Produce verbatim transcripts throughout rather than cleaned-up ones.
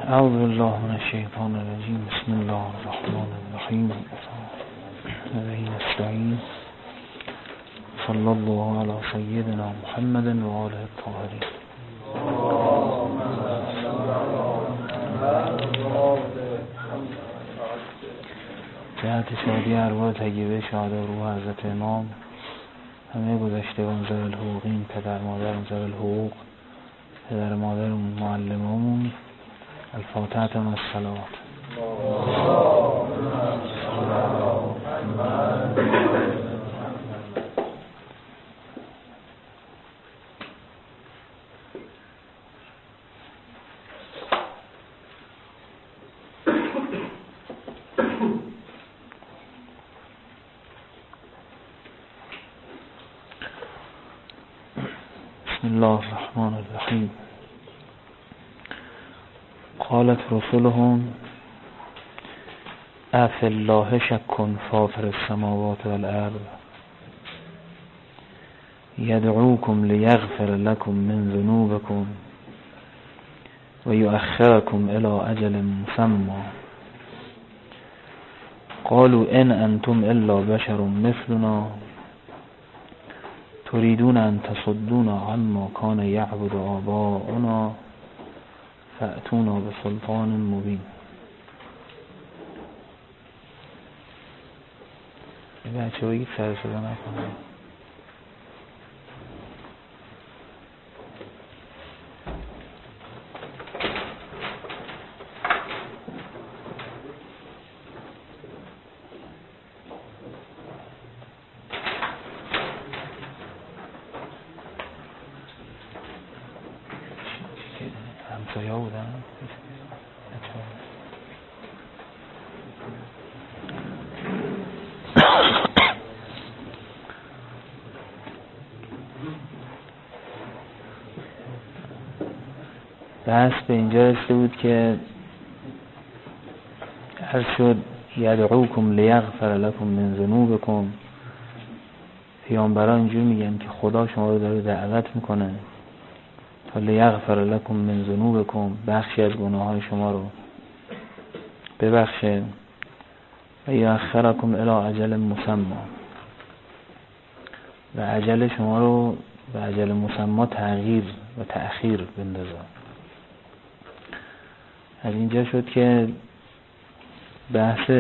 اعوذ بالله من الشیطان الرجیم. بسم الله الرحمن الرحیم. و به نستعین. صلی الله علی سیدنا محمد و آله الطاهرین. جهت شادی ارواح طیبه شهدا روح حضرت امام، همه گذشتگان ذوی الحقوقین، پدر مادر ذوی الحقوق، پدر مادر معلمامون، الفاتحه و الصلوات. بسم الله الرحمن الرحیم. قالت رسلهم افی الله شک فاطر السماوات والارض یدعوکم لیغفر لکم من ذنوبکم و یؤخرکم الی اجل مسمى قالوا ان انتم الا بشر مثلنا تريدون ان تصدونا عما كان يعبد آباؤنا فأتونا بسلطان مبین. این بچه ها هیچ سر صدا نکنه. همسایه ها بودن بحث به اینجا رسیده بود که هر شد یدعوکم لیغفر لکم من ذنوبکم، پیامبران اینجور میگن که خدا شما رو داره دعوت میکنه تا لیغفر لکم من ذنوبکم، بخشی از گناه های شما رو ببخشه، و یؤخرکم الی اجل مسمى، و اجل شما رو به اجل مسمى تغییر و تأخیر بندازه. از اینجا شد که بحث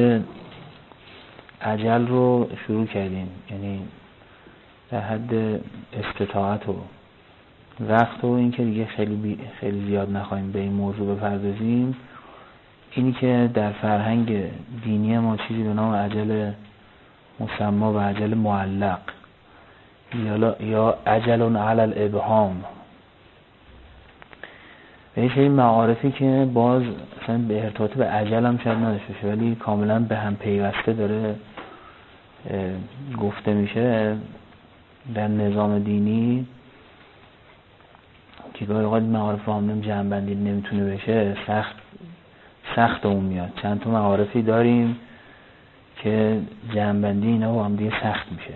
اجل رو شروع کردیم، یعنی در حد استطاعت و وقت و این که دیگه خیلی خیلی زیاد نخواهیم به این موضوع بپردازیم. اینی که در فرهنگ دینی ما چیزی به نام اجل مسمى و اجل معلق یا اجل علی الابهام، و یه سری معارفی که باز اصلا به ارتباط به اجل هم شاید نداشته باشه ولی کاملا به هم پیوسته داره گفته میشه در نظام دینی، که گاهی اوقات معارف هم جمع بندی نمیتونه بشه، سخت سخت اون میاد. چند تا معارفی داریم که جمع بندی اینا با هم دیگه سخت میشه.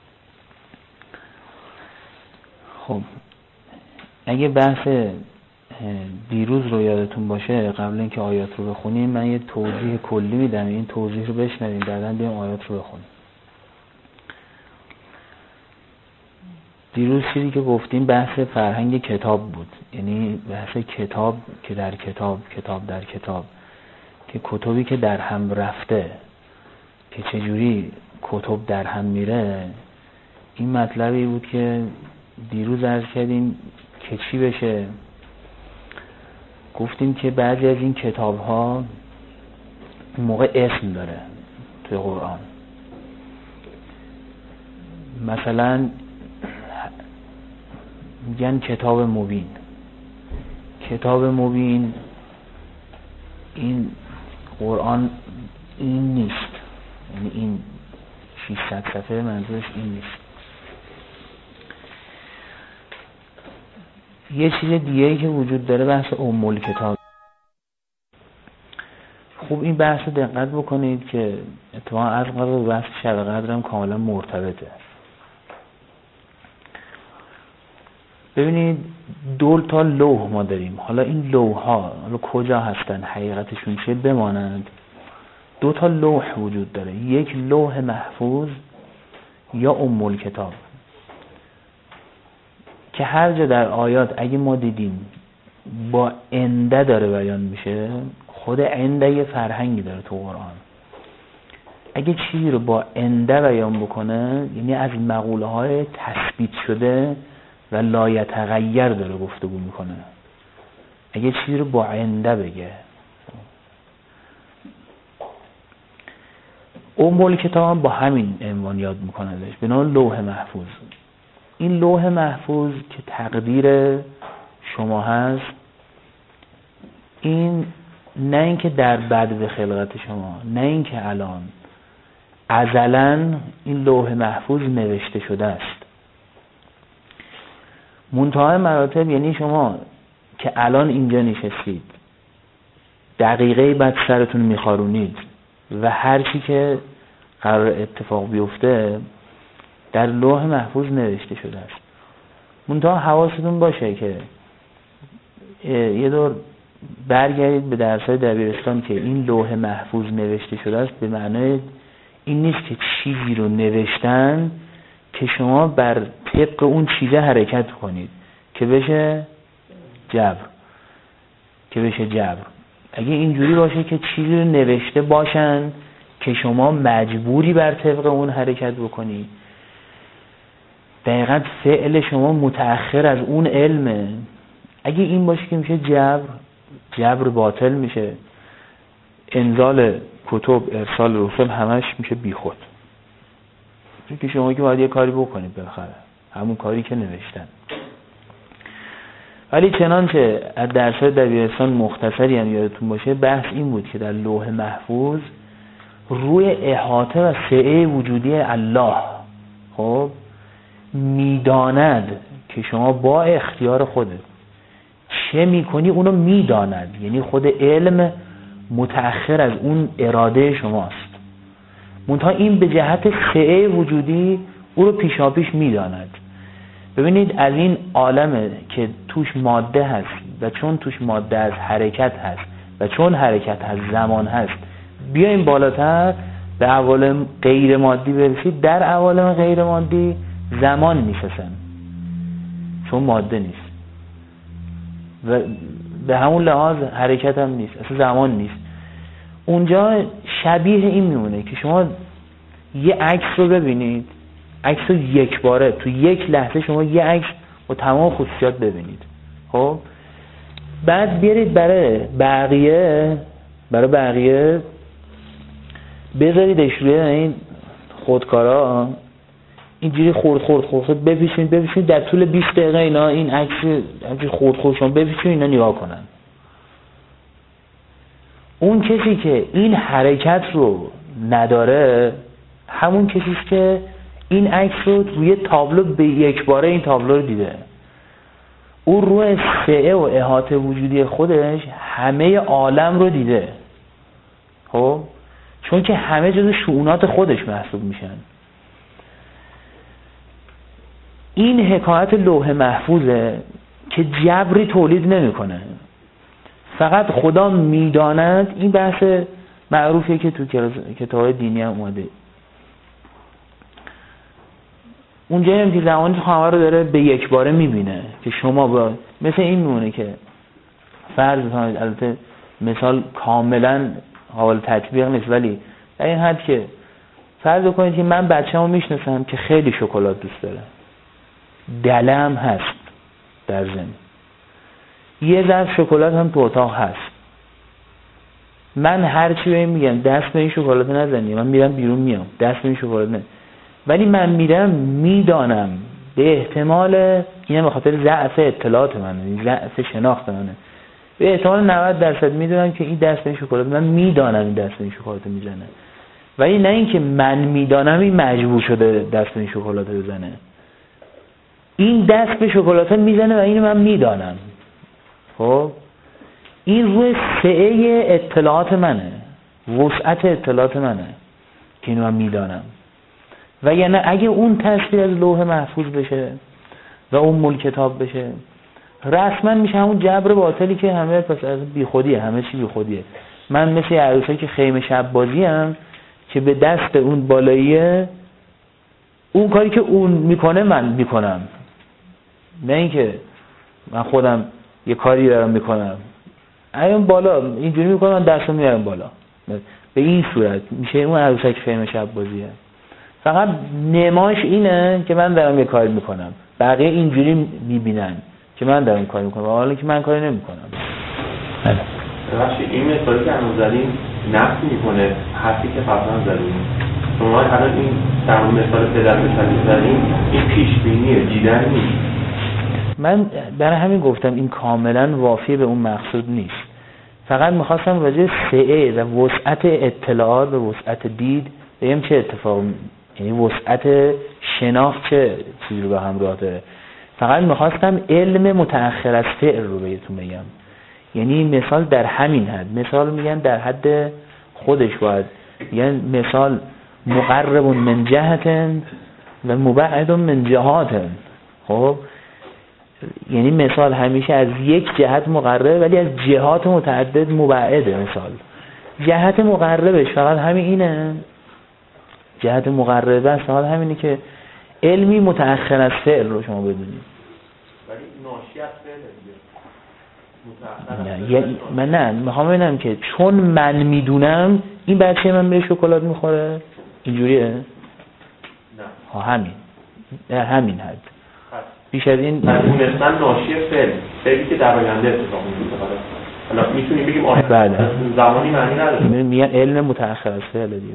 خب اگه بحث دیروز رو یادتون باشه، قبل اینکه آیات رو بخونیم من یه توضیح کلی میدم، این توضیح رو بشنویم بعداً بیام آیات رو بخونیم. دیروز چیزی که گفتیم بحث فرهنگ کتاب بود، یعنی بحث کتاب که در کتاب، کتاب در کتاب، که کتابی که در هم رفته، که چجوری کتب در هم میره. این مطلبی بود که دیروز عرض کردیم که چی بشه. گفتیم که بعضی از این کتاب ها این موقع اسم داره توی قرآن، مثلا میگن کتاب مبین. کتاب مبین این قرآن این نیست، یعنی این ششصد صفحه منظورش این نیست. یه چیز دیگه ای که وجود داره بحث ام الکتاب. خوب این بحث رو دقت بکنید که اتفاقا از قضا بحث شب قدر هم کاملا مرتبطه. ببینید دو تا لوح ما داریم. حالا این لوح ها حالا کجا هستن، حقیقتشون چیه بمانند، دو تا لوح وجود داره. یک لوح محفوظ یا ام الکتاب که هر جا در آیات اگه ما دیدیم با انده داره بیان میشه، خود انده یه فرهنگی داره تو قرآن. اگه چیزی رو با انده بیان بکنه یعنی از مقوله های تثبیت شده و لایتغیر داره گفتگو میکنه. اگه چیزی رو با انده بگه، ام الکتاب با همین عنوان یاد میکنندش به نام لوح محفوظ. این لوح محفوظ که تقدیر شما هست، این نه اینکه در بدو خلقت شما، نه اینکه الان، ازلاً این لوح محفوظ نوشته شده است. منتهای مراتب یعنی شما که الان اینجا نشستید، دقیقه بعد سرتون میخارونید و هر چی که قرار اتفاق بیفته در لوح محفوظ نوشته شده است. منتها حواستون باشه که یه دور برگردید به درس‌های دبیرستان که این لوح محفوظ نوشته شده است به معنای این نیست که چیزی رو نوشتن که شما بر طبق اون چیزه حرکت کنید که بشه جبر که بشه جبر. اگه اینجوری باشه که چیزی رو نوشته باشن که شما مجبوری بر طبق اون حرکت بکنی، دقیقاً فعل شما متأخر از اون علمه. اگه این باشه که میشه جبر، جبر باطل میشه، انزال کتب، ارسال رسول همش میشه بیخود. چون که شما که باید یه کاری بکنید بالاخره، همون کاری که نوشتن. ولی چنانچه از درس‌های دبیرستان مختصری هم یادتون باشه، بحث این بود که در لوح محفوظ روی احاطه و سعه وجودی الله خب میداند که شما با اختیار خودت چه میکنی اونو میداند. یعنی خود علم متأخر از اون اراده شماست، منتها این به جهت سعه وجودی او رو پیشاپیش میداند. ببینید از این عالمه که توش ماده هست و چون توش ماده از حرکت هست و چون حرکت هست زمان هست، بیایم بالاتر به عوالم غیر مادی برسید. در عوالم غیر مادی زمان نیست اصلا، چون ماده نیست و به همون لحاظ حرکت هم نیست، اصلا زمان نیست. اونجا شبیه این میمونه که شما یه عکس رو ببینید، عکس رو یک باره تو یک لحظه شما یه عکس با تمام خصوصیات ببینید. خب بعد بیارید برای بقیه برای بقیه بذاریدش روی این خودکارا اینجوری خورد خورد خورد بپیچونید بپیچونید در طول بیست دقیقه اینا این عکس همینجوری خورد خورد شما بپیچونید اینا نگاه کنن. اون کسی که این حرکت رو نداره همون کسی است که این عکس رو روی تابلو به یک باره این تابلو رو دیده. او روی سعه و احاطه وجودی خودش همه عالم رو دیده. خب چون که همه جزو شؤونات خودش محسوب میشن. این حکایت لوح محفوظه که جبری تولید نمیکنه، فقط خدا میداند. این بحث معروفیه که تو کتاب دینی هم اومده. اونجا هم که زمانی تو خامه رو داره به یک باره میبینه که شما با مثل این میمونه که فرض بکنید، البته مثال کاملا قابل تطبیق نیست، ولی در این حد که فرض بکنید که من بچه‌مو میشناسم که خیلی شکلات دوست داره، دله هم هست در ضمن، یه ظرف شکلات هم تو اتاق هست. من هر چی به این میگم دست به این شکلات نزنی، من میرم بیرون میام دست به این شکلات نه، ولی من میرم میدانم به احتمال، اینه به خاطر ضعف اطلاعات منه، ضعف شناخت منه، به احتمال نود درصد میدونم که این دست به این شکلات، من میدانم این دست به این شکلات میزنه، ولی نه اینکه من میدانم این مجبور شده دست به این شکلات بزنه. این دست به شکلات میزنه و اینو من میدانم. خب این روی سعه اطلاعات منه، وسعت اطلاعات منه که اینو من میدانم. و یعنی اگه اون تصویر از لوح محفوظ بشه و اون مول کتاب بشه، رسما میشه همون جبر باطلی که همه پس از بیخودیه، همه چی بیخودیه. من مثل عروسایی که خیمه شب بازی هم که به دست اون بالاییه، اون کاری که اون میکنه من میکنم، نه اینکه من خودم یه کاری دارم میکنم اون بالا اینجوری میکنم من دستم میارم بالا. به این صورت میشه اون عروسک خیمه شب بازیه. فقط نماش اینه که من دارم یه کاری میکنم، بقیه اینجوری میبینن که من دارم کاری میکنم، حالا که من کاری نمیکنم. بله. ببخشید این مثالی که هنوز زدیم نفی میکنه حرفی که قبلا زدیم. شما الان این در مثال پدر مثالی زدیم، این پیش بینیه، دیدن نیست. من برای همین گفتم این کاملا وافی به اون مقصود نیست. فقط میخواستم راجع سعه و وسعت اطلاعات و وسعت دید بگم چه اتفاق، یعنی وسعت شناخت چه چیزی رو به همراه داره. فقط میخواستم علم متأخر از فعل رو بهتون بگم. یعنی مثال در همین حد، مثال میگن در حد خودش باید، یعنی مثال مقرب من جهتن و مبعد من جهاتن. خب یعنی مثال همیشه از یک جهت مقربه ولی از جهات متعدد مبعده. مثال جهت مقربش فقط همین اینه، جهت مقربه فقط همینه که علمی متأخر از فعل رو شما بدونید. ولی ناشی از فعل دیگه نه من نه میخوام ببینم که چون من میدونم این بچه من به شکلات میخوره اینجوریه؟ نه ها همین در همین حد بیش از این دونستن ناشی فعل، فعلی که در آینده اتفاق میفته. حالا میتونیم بگیم آینده بله. زمانی معنی نداره. میگن علم متأخر از فعل دیگه.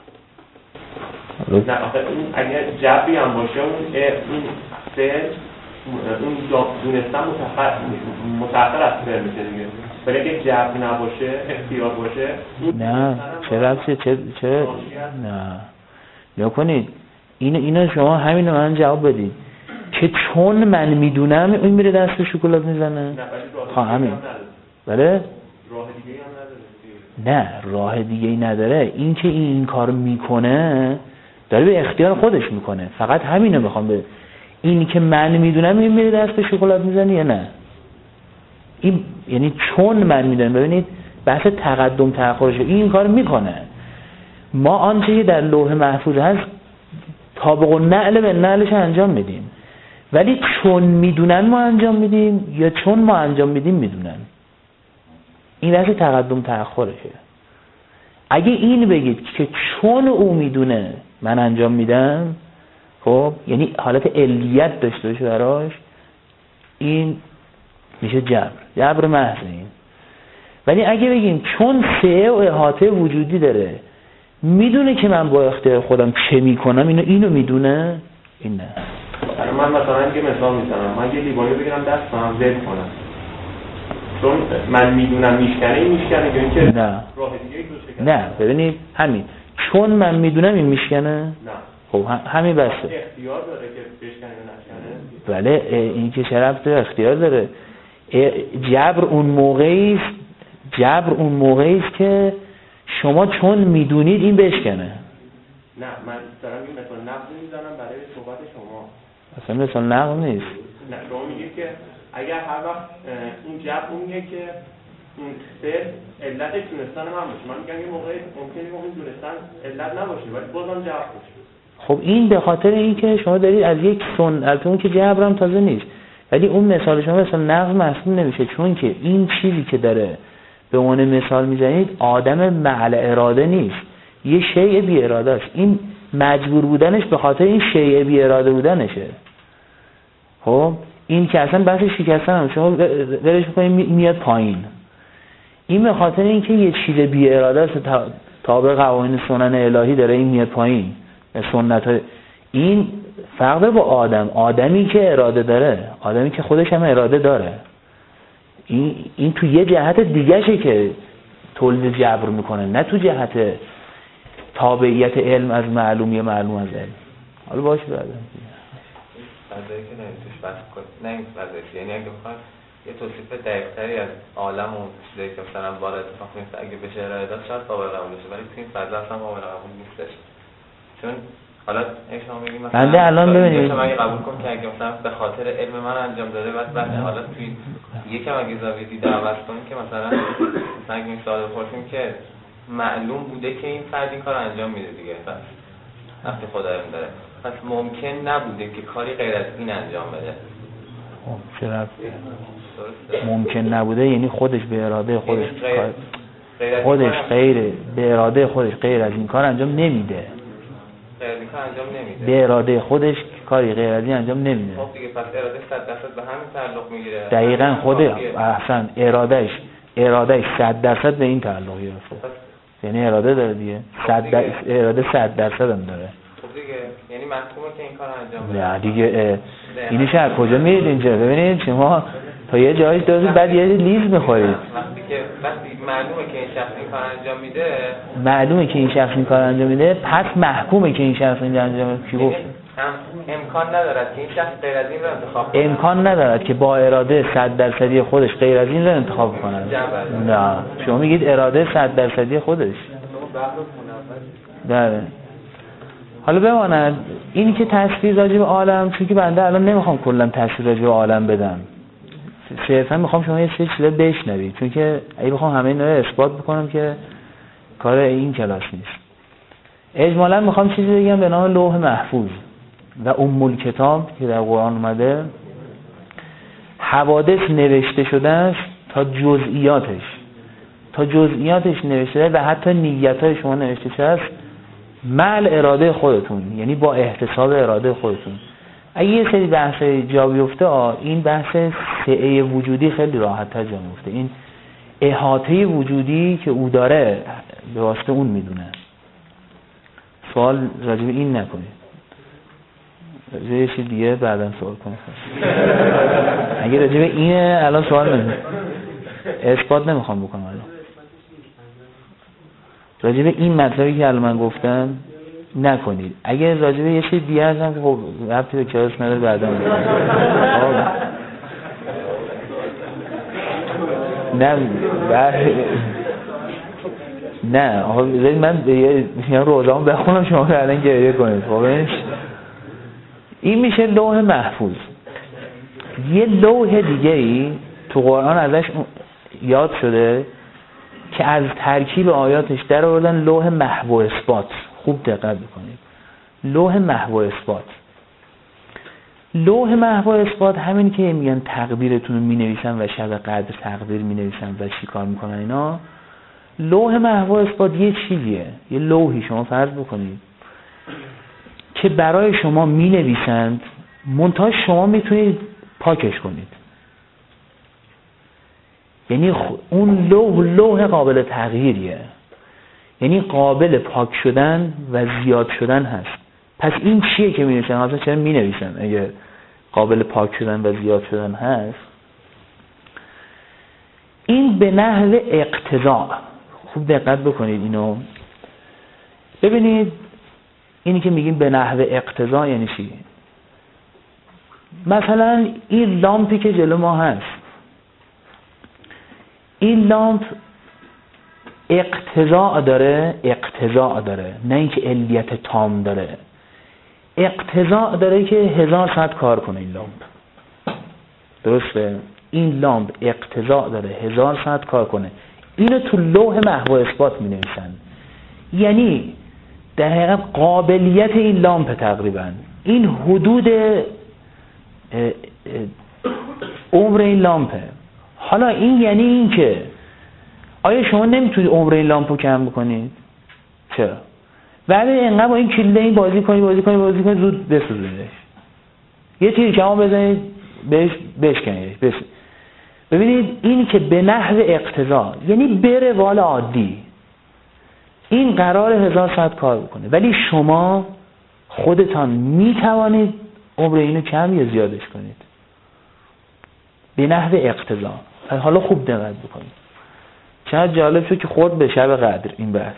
نه آخه اون اگه جبری هم باشه اون این فعل اون دونستن متأخر متأخر از فعل میشه دیگه. ولی اگه جبر نباشه اختیار باشه نه چرا چه چه چه نه نکنید اینو اینو شما همینو من جواب بدید که چون من میدونم این میره دست شکلات میزنه. ها همین. بله راه دیگه هم نداره. نه راه دیگه ای نداره. این که این, این کار میکنه داره به اختیار خودش میکنه. فقط همینو میخوام به این که من میدونم این میره دست شکلات میزنه یا نه. این یعنی چون من میدونم. ببینید بحث تقدم تأخرش این کار میکنه. ما آنچه در لوح محفوظ هست طابق النعل به نعلش انجام میدیم، ولی چون میدونن ما انجام میدیم یا چون ما انجام میدیم میدونن. این بحث تقدم تأخرشه. اگه این بگید که چون او میدونه من انجام میدم، خب یعنی حالت علیت داشته باشه براش، این میشه جبر، جبر محض این. ولی اگه بگیم چون سعه و احاطه وجودی داره میدونه که من با اختیار خودم چه میکنم، اینو اینو میدونه، این نه. من مثلا یه مثال میزنم، من یه لیوانی بگیرم دستم ول کنم، چون من میدونم میشکنه این میشکنه یا اینکه نه راه دیگه درست نه ببینید همین چون من میدونم این میشکنه نه خب همین بسه. اختیار داره که بشکنه یا نشکنه. بله این که چه ربطی داره؟ اختیار داره. جبر اون موقعی است جبر اون موقعی است که شما چون میدونید این بشکنه. نه من دارم این مثال نقض میزنم برای صحبت شما. اصلا مثال نقض نیست. نه شما میگید که اگر هر وقت این جبر اونیه که اون فعل علتش دونستن من باشه، من میگم این موقعی ممکنه اون دونستن علت نباشه ولی بازم جبر باشه. خب این به خاطر اینکه شما دارید از یک سن، البته اون که جبر هم تازه نیست، ولی اون مثال شما مثلا نقض محسوب نمیشه، چون که این چیزی که داره به عنوان مثال میزنید آدم معل اراده نیست، یه شیء بی اراده است. این مجبور بودنش به خاطر این شیء بی اراده بودنشه. خب این که اصلا بحث شکستن هم شما ولش می‌کنید میاد پایین. این به خاطر اینکه یه چیز بی اراده است، تابع قوانین سنن الهی داره این میاد پایین. سنت این فرق با آدم، آدمی که اراده داره، آدمی که خودش هم اراده داره، این این تو یه جهت دیگه‌شه که تولید جبر میکنه، نه تو جهت تابعیت علم از معلوم یا معلوم از علم. حالا باشه بعدا فضایی که نمیتوش بحث کنید، نه این فضایی، یعنی اگه بخوایم یه توصیف دقیق‌تری از عالم و چیزایی که مثلا بار اتفاق میفته اگه بشه ارائه داد شاید قابل قبول بشه، ولی تو این فضا اصلا قابل قبول نیستش. چون حالا شما میگید مثلا بنده الان ببینید شما اگه قبول کنم که اگه مثلا به خاطر علم من انجام داده بعد بعد حالا توی یکم اگه زاویه دید عوض کنیم که مثلا مثلا اگه این سوال بپرسیم که معلوم بوده که این فرد این کار انجام میده دیگه پس وقتی خدا علم داره پس ممکن نبوده که کاری غیر از این انجام بده. خب چرا ممکن نبوده؟ یعنی خودش به اراده خودش کار خودش غیر به اراده خودش غیر از این کار انجام نمیده. غیر از این کار انجام نمیده. به اراده خودش کاری غیر از این انجام نمیده. خب دیگه پس اراده صد درصد به همین تعلق میگیره. دقیقاً خود احسن ارادهش ارادهش صد درصد به این تعلق گرفته. یعنی اراده داره دیگه. صد در... اراده صد درصد هم داره. خب دیگه یعنی محکومه که این کار انجام بده. نه دیگه اینش از کجا میرید اینجا؟ ببینید شما تا یه جایی دوزی بعد یه لیز میخورید. وقتی که وقتی معلومه که این شخص این کار انجام میده معلومه که این شخص این کار انجام میده پس محکومه که این شخص این انجام میده. کی گفت؟ امکان ندارد که این شخص غیر از این رو انتخاب کنه. امکان ندارد که با اراده صد درصدی خودش غیر از این رو انتخاب کنه. نه شما میگید اراده صد درصدی خودش. بله. حالا بماند اینی که تصویر راجع به عالم، چون که بنده الان نمیخوام کلا تصویر راجع به عالم بدم، صرفا میخوام شما یه سری چیزا بشنوید، چون که اگه بخوام همه اینا رو اثبات بکنم که کار این کلاس نیست. اجمالا میخوام چیزی بگم به نام لوح محفوظ و ام الکتاب که در قرآن اومده. حوادث نوشته شده است تا جزئیاتش تا جزئیاتش نوشته و حتی نیت‌های شما نوشته شده است مع اراده خودتون، یعنی با احتساب اراده خودتون. اگه یه سری بحث جا بیفته این بحث سعه وجودی خیلی راحت تر جا میفته. این احاطه وجودی که او داره به واسطه اون میدونه. سوال راجع به این نکنید، راجع به یه چیز دیگه بعداً سوال کنید. اگه راجع به اینه الان سوال نکنید، اثبات نمیخوام بکنم. الان راجع به این مطلبی که الان من گفتم نکنید. اگه راجع به یه چیز دیگه هستم که خب ربطی به کلاس نداره بعدا نه نه آقا بذارید من یه روزام بخونم شما الان گریه کنید. خب این میشه لوح محفوظ. یه لوح دیگه ای تو قرآن ازش یاد شده که از ترکیب آیاتش در آوردن لوح محو و اثبات. خوب دقت بکنید. لوح محو و اثبات. لوح محو و اثبات همین که میگن تقدیرتون رو مینویسن و شب قدر تقدیر مینویسن و چی کار میکنن اینا. لوح محو و اثبات یه چیزیه، یه لوحی شما فرض بکنید که برای شما مینویسند، منتها شما میتونید پاکش کنید. یعنی اون لوح لوح قابل تغییریه، یعنی قابل پاک شدن و زیاد شدن هست. پس این چیه که می نویسن؟ اصلا چرا می نویسن اگه قابل پاک شدن و زیاد شدن هست؟ این به نحو اقتضا. خوب دقت بکنید اینو ببینید. اینی که میگیم به نحو اقتضا یعنی چی؟ مثلا این لامپی که جلو ما هست، این لامپ اقتضا داره، اقتضا داره، نه اینکه علیت تام داره. اقتضا داره که هزار ساعت کار کنه این لامپ. درسته؟ این لامپ اقتضا داره هزار ساعت کار کنه. اینو تو لوح محو و اثبات می نویسن. یعنی در حقیقت قابلیت این لامپ تقریبا این حدود عمر این لامپه. حالا این یعنی این که آیا شما نمیتونید عمر این لامپو کم بکنید؟ چرا؟ بعد اینقدر با این کله این بازی کنید بازی کنید بازی کنید زود بسوزونیدش. یه تیر کما بزنید بهش بشکنیدش. بس ببینید این که به نحو اقتضا یعنی به روال عادی این قرار هزار ساعت کار بکنه، ولی شما خودتان میتوانید عمر اینو کم یا زیادش کنید به نحو اقتضا. حالا خوب دقت بکنید. چقدر جالب شد که خورد به شب قدر این بحث.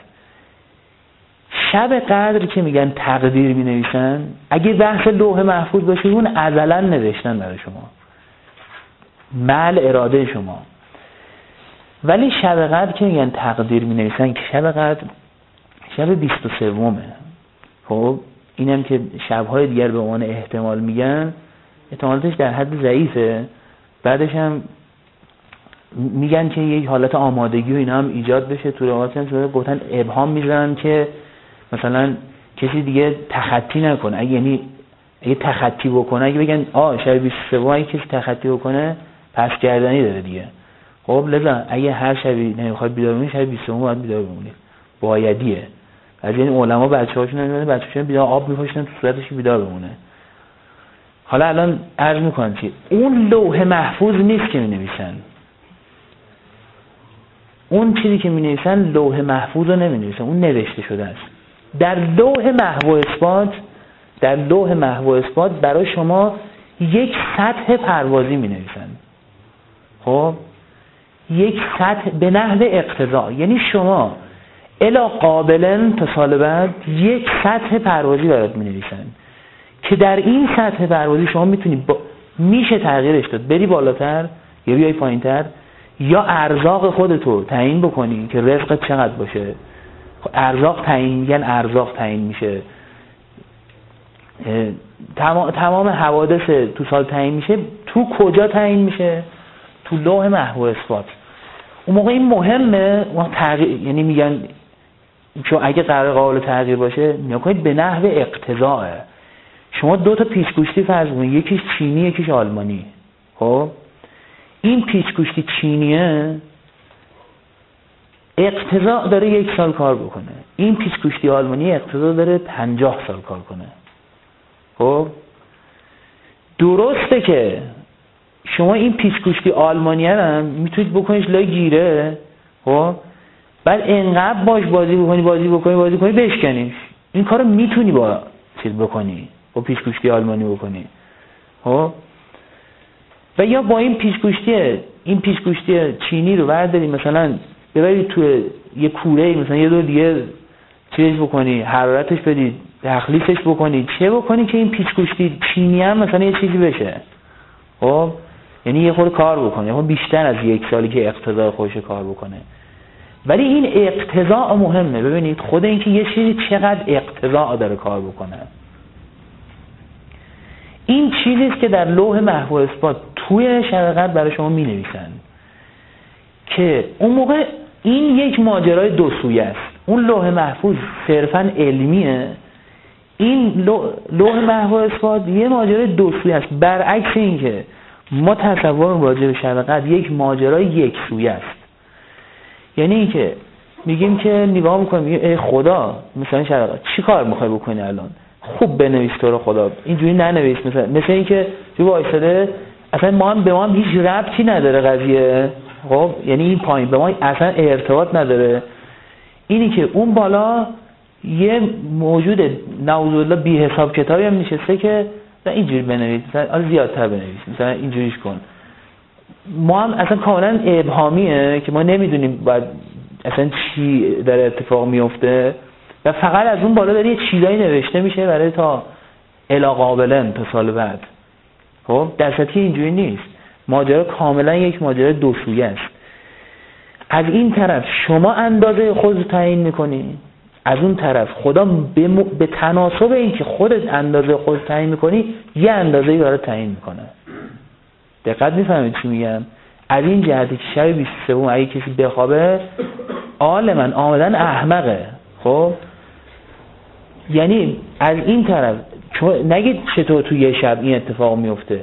شب قدر که میگن تقدیر می نویسن، اگه بحث لوح محفوظ باشه اون ازلا نوشتن برای شما مال اراده شما. ولی شب قدر که میگن تقدیر می نویسن که شب قدر شب بیست و سومه. خب اینم که شب‌های دیگر به عنوان احتمال میگن، احتمالاتش در حد ضعیفه. بعدش هم میگن که یک حالت آمادگی و اینا هم ایجاد بشه. تو روایات هم گفتن ابهام میزنن که مثلا کسی دیگه تخطی نکنه. اگه یعنی اگه تخطی بکنه، اگه بگن آ شب بیست و سه اگه کسی تخطی بکنه پس گردنی داره دیگه. خب لذا اگه هر شبی نمیخواد بیدار بمونید، شب بیست و سه باید بیدار بمونید، بایدیه. از این علما بچه‌هاشون نمیدونن، بچه‌هاشون بیدار آب میپاشن تو صورتش بیدار بمونه. حالا الان عرض میکنم که اون لوح محفوظ نیست که مینویسن. اون چیزی که مینویسن لوح محفوظ رو نمینویسن، اون نوشته شده است. در لوح محو اثبات، در لوح محو اثبات برای شما یک سطح پروازی مینویسن. خب یک سطح به نحو اقتضا، یعنی شما الا قابلن تا سال بعد یک سطح پروازی برات مینویسن که در این سطح پروازی شما میتونی با... میشه تغییرش داد، بری بالاتر یا بیای پایینتر، یا ارزاق خودتو تعیین بکنی که رزقت چقدر باشه. ارزاق تعیین میگن، ارزاق تعیین میشه، تمام تمام حوادث تو سال تعیین میشه. تو کجا تعیین میشه؟ تو لوح محو اثبات. اون موقع این مهمه. تغییر یعنی میگن چون اگه قرار قابل تغییر باشه میگن به نحو اقتضاء. شما دو تا پیچ‌گوشتی فرض کنید، یکیش چینی یکیش آلمانی. خب این پیچ‌گوشتی چینیه اقتضا داره یک سال کار بکنه، این پیچ‌گوشتی آلمانی اقتضا داره پنجاه سال کار کنه. خب درسته که شما این پیچ‌گوشتی آلمانی هم میتونید بکنیش لای گیره، خب بعد انقدر باش بازی بکنی بازی بکنی بازی بکنی بشکنیش. این کارو میتونی با چیز بکنی، با پیچ‌گوشتی آلمانی بکنی. خب و یا با این پیچ‌گوشتی این پیچ‌گوشتی چینی رو برداری مثلا ببری توی یه کوره، مثلا یه دور دیگه چیزش بکنی، حرارتش بدی، تخلیصش بکنی، چه بکنی که این پیچ‌گوشتی چینی هم مثلا یه چیزی بشه. خب یعنی یه خورده کار بکنه، یعنی بیشتر از یک سالی که اقتضا خودش کار بکنه. ولی این اقتضا مهمه. ببینید خود این که یه چیزی چقدر اقتضا داره کار بکنه، این چیزیست که در لوح محو اثبات توی شرع قدر برای شما می نویسن که اون موقع این یک ماجرای دو سویه است. اون لوح محفوظ صرفاً علمیه، این لوح محو اثبات یه ماجرای دو سویه است. برعکس این که ما تصور راجع به شرع قدر یک ماجرای یک سویه است. یعنی این که میگیم که نگاه میکنیم میگیم ای خدا مثلا شرع قدر چی کار میخوای بکنی الان؟ خوب بنویس تو رو خدا، اینجوری ننویس. مثلا مثل این که جو وایساده اصلا ما هم به ما هم هیچ ربطی نداره قضیه. خب یعنی این پایین به ما اصلا ارتباط نداره. اینی که اون بالا یه موجود نعوذ بالله بی حساب کتابی هم نشسته که اینجوری بنویس، مثلا زیادتر بنویس، مثلا اینجوریش کن. ما هم اصلا کاملا ابهامیه که ما نمیدونیم باید اصلا چی داره اتفاق میفته و فقط از اون بالا داره یه چیزایی نوشته میشه برای تا الا قابلن تا سال بعد. خب در سطحی اینجوری نیست. ماجرا کاملا یک ماجرا دو سویه است. از این طرف شما اندازه خودت تعیین میکنی، از اون طرف خدا به, م... به تناسب این که خودت اندازه خودت تعیین میکنی یه اندازه‌ای برای تعیین میکنه. دقت میفهمید چی میگم؟ از این جهتی که شب بیست و سه اگه کسی بخوابه عالماً آمدن احمقه. خب یعنی از این طرف نگید چطور تو یه شب این اتفاق میفته.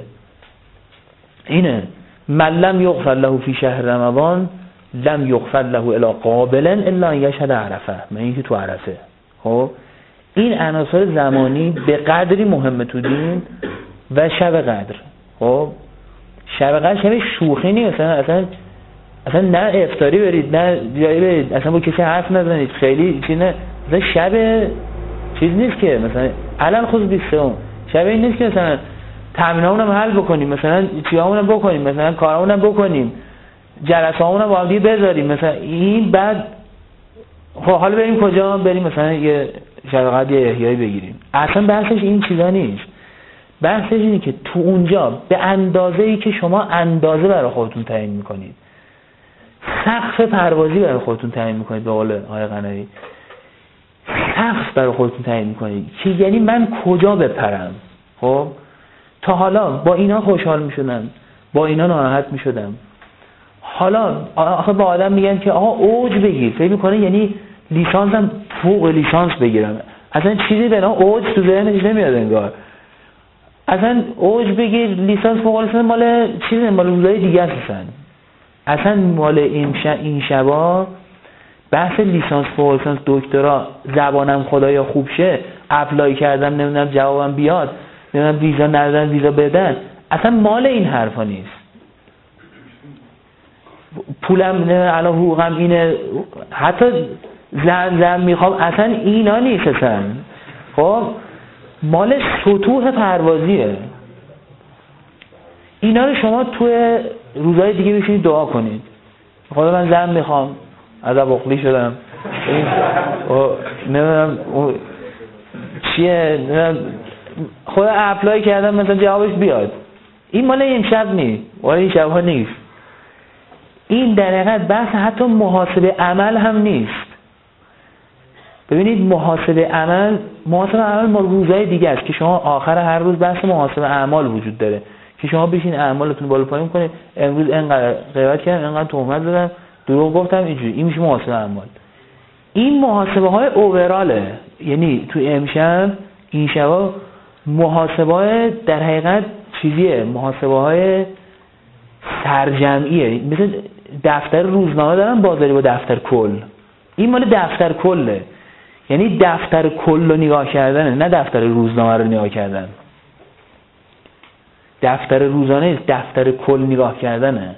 اینه من لم یغفر له فی شهر رمضان لم یغفر له الا قابلا الا ان یشهد عرفه. من اینکه تو عرفه. خب این عناصر زمانی به قدری مهمه تو دین و شب قدر. خب شب قدر شب شوخی نیست. اصلا اصلا اصلا نه افطاری برید نه جایی برید، اصلا با کسی حرف نزنید، خیلی چیز نه. مثلا شب چیز نیست که مثلا الان خود بیست و سه شب این نیست که مثلا تامینامون هم حل بکنیم، مثلا چیامون هم بکنیم، مثلا کارامون هم بکنیم، جلسه‌امون هم با هم دیگه بذاریم. مثلا این بعد خب حالا بریم کجا؟ بریم مثلا یه شب قدر یه احیایی بگیریم. اصلا بحثش این چیزا نیست. بحثش اینه که تو اونجا به اندازه‌ای که شما اندازه برای خودتون تعیین می‌کنید، سقف پروازی برای خودتون تعیین می‌کنید، به قول آقای قنایی سقف برای خودتون تعیین میکنید که یعنی من کجا بپرم. خب تا حالا با اینا خوشحال میشدم، با اینا ناراحت میشدم، حالا آخه با آدم میگن که آقا اوج بگیر، فکر میکنه یعنی لیسانسم فوق لیسانس بگیرم. اصلا چیزی به نام اوج تو ذهنش نمیاد انگار. اصلا اوج بگیر لیسانس فوق لیسانس مال چیزه، مال روزای دیگه هستن. اصلا مال این این شبا بحث لیسانس فوق لیسانس دکترا زبانم خدایا خوب شه، اپلای کردم نمیدونم جوابم بیاد، نمیدونم ویزا ندادن ویزا بدن، اصلا مال این حرفا نیست. پولم الان حقوقم اینه، حتی زن زن میخوام، اصلا اینا نیست اصلا. خب مال سطوح پروازیه. اینا رو شما توی روزهای دیگه بشینید دعا کنید، خدا من زن میخوام، عذاب عقلی شدم، نمیدونم چیه، خدا اپلای کردم مثلا جوابش بیاد. این مال این شب نیست، مال این شب ها نیست. این در حقیقت بحث حتی محاسبه عمل هم نیست. ببینید محاسبه عمل محاسبه عمل مال روزهای دیگه است که شما آخر هر روز بحث محاسبه اعمال وجود داره که شما بشین اعمالتون بالا پایین کنید، امروز اینقدر غیبت کردم، اینقدر تهمت زدم، دروغ گفتم، اینجوری. این میشه محاسبه اعمال. این محاسبه های اووراله، یعنی تو امشب این شبا محاسبه های در حقیقت چیزیه، محاسبه های سرجمعیه. مثل دفتر روزنامه دارن بازاری با دفتر کل، این مال دفتر کله، یعنی دفتر کل رو نگاه کردنه، نه دفتر روزنامه رو نگاه کردن. دفتر روزانه است، دفتر کل نگاه کردنه.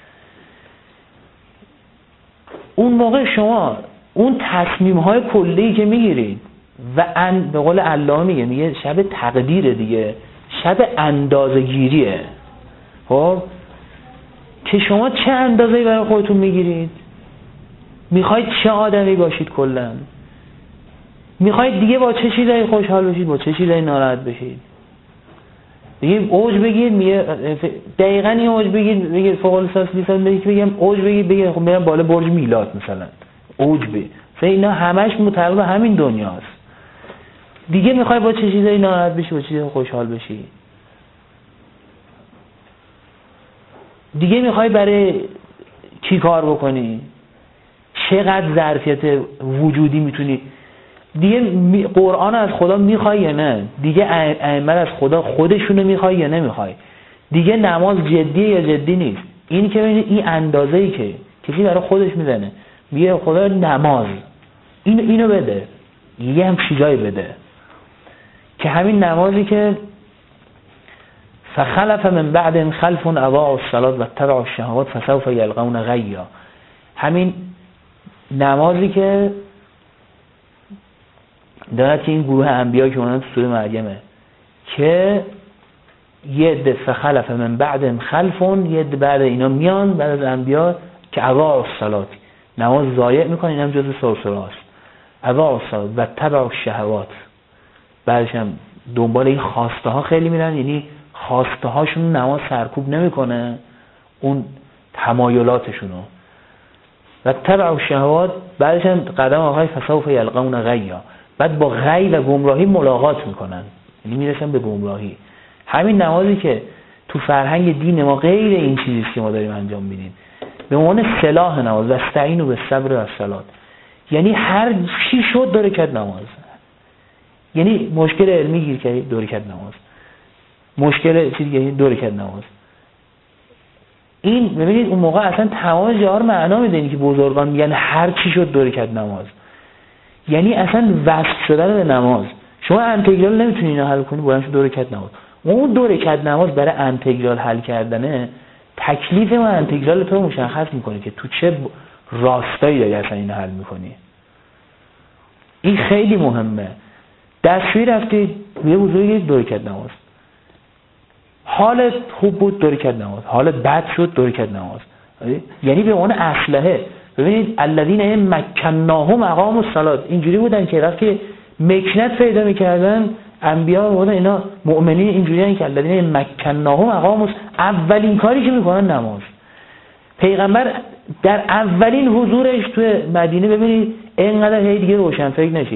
اون موقع شما اون تصمیم های کلی که میگیرید و ان به قول الله میگه میگه شب تقدیره دیگه، شب اندازه گیریه. خب که شما چه اندازه‌ای برای خودتون میگیرید، میخواید چه آدمی باشید، کلا میخواید دیگه با چه چیزایی خوشحال بشید، با چه چیزایی ناراحت بشید. دیگه اوج بگید، میگه دقیقاً این اوج بگید، بگید فوق لیسانس لیسانس بگید، بگم اوج بگید، بگید خب میرم بالا برج میلاد مثلا، اوج بگید. مثلا اینا همش متعلق به همین دنیاست. دیگه میخوای با چه چیزایی ناراحت بشی، با چه چیزایی خوشحال بشی. دیگه میخوای برای چی کار بکنی، چقدر ظرفیت وجودی میتونی. دیگه قرآن از خدا میخوای یا نه؟ دیگه ائمه از خدا خودشونو میخوای یا نمیخوای؟ دیگه نماز جدیه یا جدی نیست؟ این که ببینید این اندازه‌ای که کسی برای خودش میزنه میگه خدا نماز اینو اینو بده، یه هم چیزایی بده، که همین نمازی که فخلف من بعد خلف اضاعوا الصلاة واتبعوا الشهوات فسوف یلقون غیا، همین نمازی که دارد که این گروه انبیا که اونها تو سوره مریمه که یه عده فخلف من بعد خلفون، یه عده بعد اینا میان بعد از انبیا که اضاعوا الصلاة، نماز ضایع میکنه، اینم جزء سرسراست. اضاعوا الصلاة واتبعوا الشهوات، بعدش هم دنبال این خواسته ها خیلی میرن، یعنی خواسته هاشون نماز سرکوب نمیکنه اون تمایلاتشونو. و تبع الشهوات، بعدش هم قدم آخر فسوف یلقون غیا، بعد با غی و گمراهی ملاقات میکنن، یعنی میرسن به گمراهی. همین نمازی که تو فرهنگ دین ما غیر این چیزیست که ما داریم انجام میدیم، به عنوان سلاح نماز، واستعینوا بالصبر والصلاة، یعنی هر چی شد دو رکعت نماز. یعنی مشکل علمی گیر کردی دو رکعت نماز، مشکل چیزی دو رکعت نماز. این ببینید اون موقع اصلا تمام جاها رو معنا میدونی که بزرگان میگن هر چی شد دو رکعت نماز، یعنی اصلا وصل شدن به نماز. شما انتگرال نمیتونی اینو حل کنی، بلند شو دو رکعت نماز. اون دو رکعت نماز برای انتگرال حل کردنه تکلیف و انتگرال تو مشخص میکنه که تو چه راستایی داری اصلا اینو حل میکنی. این خیلی مهمه. دستشویی رفتی یه بزرگی دو رکعت نماز، حالت خوب بود دو رکعت نماز، حالت بد شد دو رکعت نماز، یعنی به اون اسلحه. ببینید الذین مکناهم اقاموا الصلاة، اینجوری بودن که وقتی مکنت پیدا میکردن انبیا بودن اینا مؤمنین اینجوری هستن که الذین مکناهم اقاموا، اولین کاری که میکنن نماز. پیغمبر در اولین حضورش تو مدینه ببینید اینقدر هی دیگه روشن فکر نشید،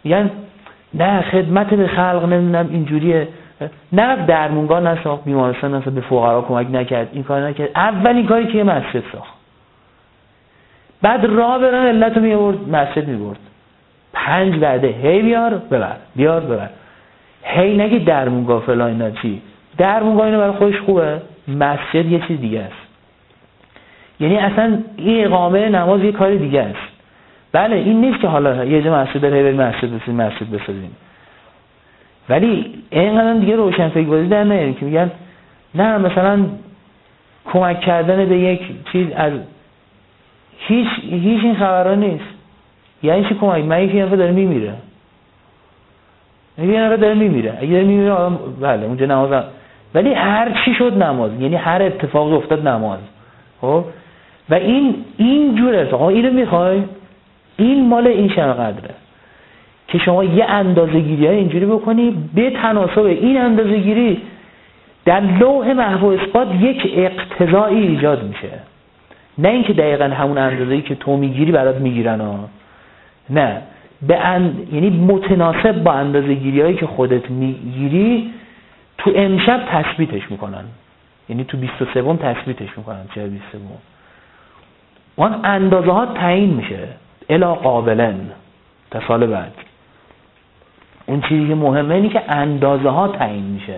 میگن نه خدمت به خلق نمیدونم اینجوریه، نه درمونگاه نساخت، بیمارستان نساخت، به فقرا کمک نکرد، این کار نکرد. اولین کاری که یه مسجد ساخت، بعد راه برن علت رو میورد مسجد میبرد، پنج وعده هی بیار ببر بیار ببر، هی نگی درمونگاه فلان اینا چی، درمونگاه اینو برای خودش خوبه، مسجد یه چیز دیگه است. یعنی اصلا این اقامه نماز یه کاری دیگه است. بله این نیست که حالا یه جا مسجد داره بریم مسجد بسازیم مسجد بسازیم، ولی اینقدر دیگه روشن فکر بازی در نیاریم که میگن نه مثلا کمک کردن به یک چیز از هیچ هیچ این خبرها نیست. یعنی چی کمک؟ من یکی نفر داره میمیره، یکی نفر داره میمیره، اگه داره میمیره بله اونجا نماز هم. ولی هر چی شد نماز، یعنی هر اتفاقی افتاد نماز. خب و این این جوره آقا اینو میخوای، این مال این شب قدره که شما یه اندازه‌گیری های اینجوری بکنی به تناسب این اندازه‌گیری در لوح محو اثبات یک اقتضایی ایجاد میشه. نه اینکه دقیقاً همون اندازه‌ای که تو میگیری برات میگیرن ها، نه به اند... یعنی متناسب با اندازه‌گیری‌هایی که خودت میگیری تو امشب تثبیتش میکنن، یعنی تو بیست و سوم تثبیتش میکنن. چه بیست و سوم اون اندازه ها تعیین میشه الا قابلن تا سال بعد. اون چیزی که مهمه اینه که اندازه ها تعیین میشه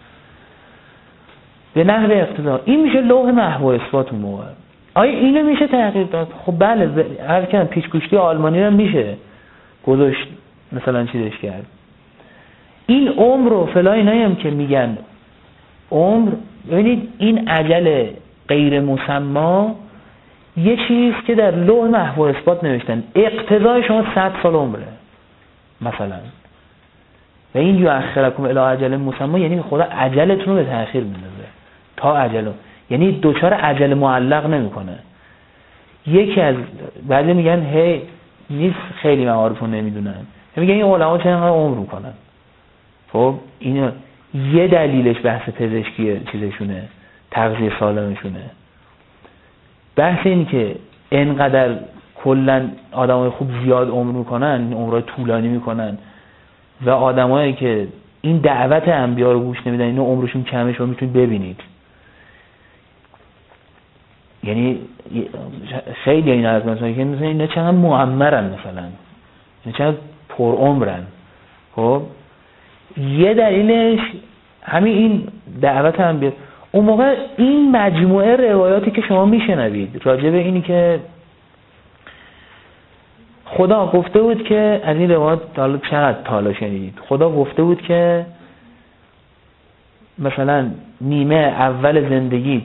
به نحو اقتضا. این میشه لوح محو اثبات. اون موقع آیا اینو میشه تحقیق داد؟ خب بله، هر کدوم پیچ گوشتی آلمانی رو میشه گذاشت مثلا چیزش کرد. این عمر و فلان اینایی هم که میگن عمر، ببینید این اجل غیر مسما یه چیز که در لوح محو اثبات نوشتن اقتضای شما صد سال عمره مثلا، و این یؤخرکم الی اجل مسما یعنی خدا اجلتون رو به تأخیر میندازه تا اجل، یعنی دوچار اجل معلق نمیکنه. یکی از بعضی میگن هی نیست خیلی معارفو نمیدونن، میگن این علما چقدر عمر میکنن. خب این یه دلیلش بحث پزشکی چیزشونه، تغذیه سالمشونه. بحث این که اینقدر کلا آدمای خوب زیاد عمر میکنن، عمرای طولانی میکنن، و آدمایی که این دعوت انبیا رو گوش نمیدن اینو عمرشون کمه. شما میتونید ببینید، یعنی خیلی اینا از مثلا که مثلا اینا چقدر معمرن، مثلا اینا چقدر پر عمرن. خب یه دلیلش همین این دعوت انبیا. اون موقع این مجموعه روایاتی که شما میشنوید راجع به اینی که خدا گفته بود که از این روایات حالا چقدر تالا شنیدید، خدا گفته بود که مثلا نیمه اول زندگیت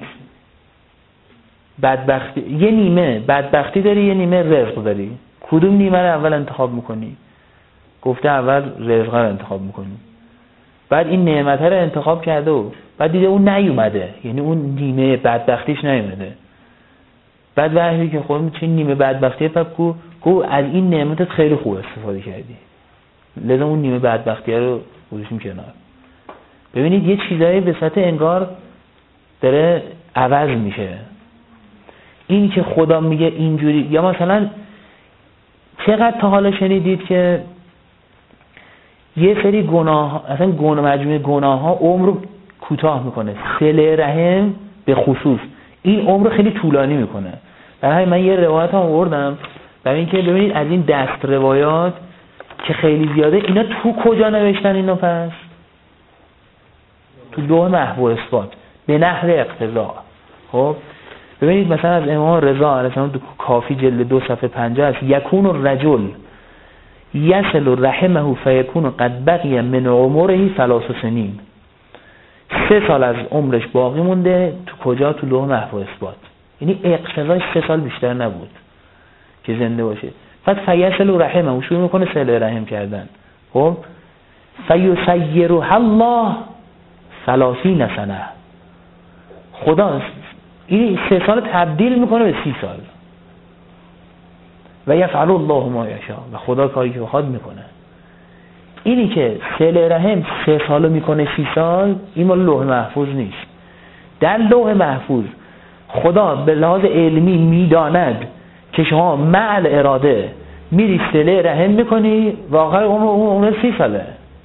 بدبختی، یه نیمه بدبختی داری یه نیمه رزق داری، کدوم نیمه رو اول انتخاب میکنی؟ گفته اول رزق رو انتخاب میکنی. بعد این نعمت رو انتخاب کرده و بعد دیده اون نیومده، یعنی اون نیمه بدبختیش نیومده. بعد وحی که خودم چه نیمه بدبختی پس کو کو از این نعمتت خیلی خوب استفاده کردی، لذا اون نیمه بدبختی رو گذاشتیم کنار. ببینید یه چیزایی به سطح انگار داره عوض میشه. این که خدا میگه اینجوری، یا مثلا چقدر تا حالا شنیدید که یه سری گناه، اصلا گناه مجموعه گناه ها عمر رو کوتاه میکنه، صله رحم به خصوص این عمر خیلی طولانی میکنه. در همین من یه روایت هم آوردم برای اینکه ببینید از این دست روایات که خیلی زیاده، اینا تو کجا نوشتن اینو؟ پس تو لوح محو اثبات به نحو اقتضا. خب ببینید مثلا از امام رضا علیه السلام تو کافی جلد دو صفحه پنجاه است: یکون الرجل یصل رحمه فیکون قد بقی من عمره ثلاث سنین. سه سال از عمرش باقی مونده. تو کجا؟ تو لوح محو اثبات. یعنی اقتضاش سه سال بیشتر نبود که زنده باشه. پس فیصل رحمه و شروع میکنه صله رحم کردن. خب فیسیرها الله ثلاثین سنه. خدا این سه سال تبدیل میکنه به سی سال. و یفعل الله ما یشاء، و خدا کاری که بخواد میکنه. اینی که صله رحم سه سالو میکنه سی سال، این مال لوح محفوظ نیست. در لوح محفوظ خدا به لحاظ علمی میداند که شما مع اراده میری صله رحم میکنی واقعا اون اون سی ساله،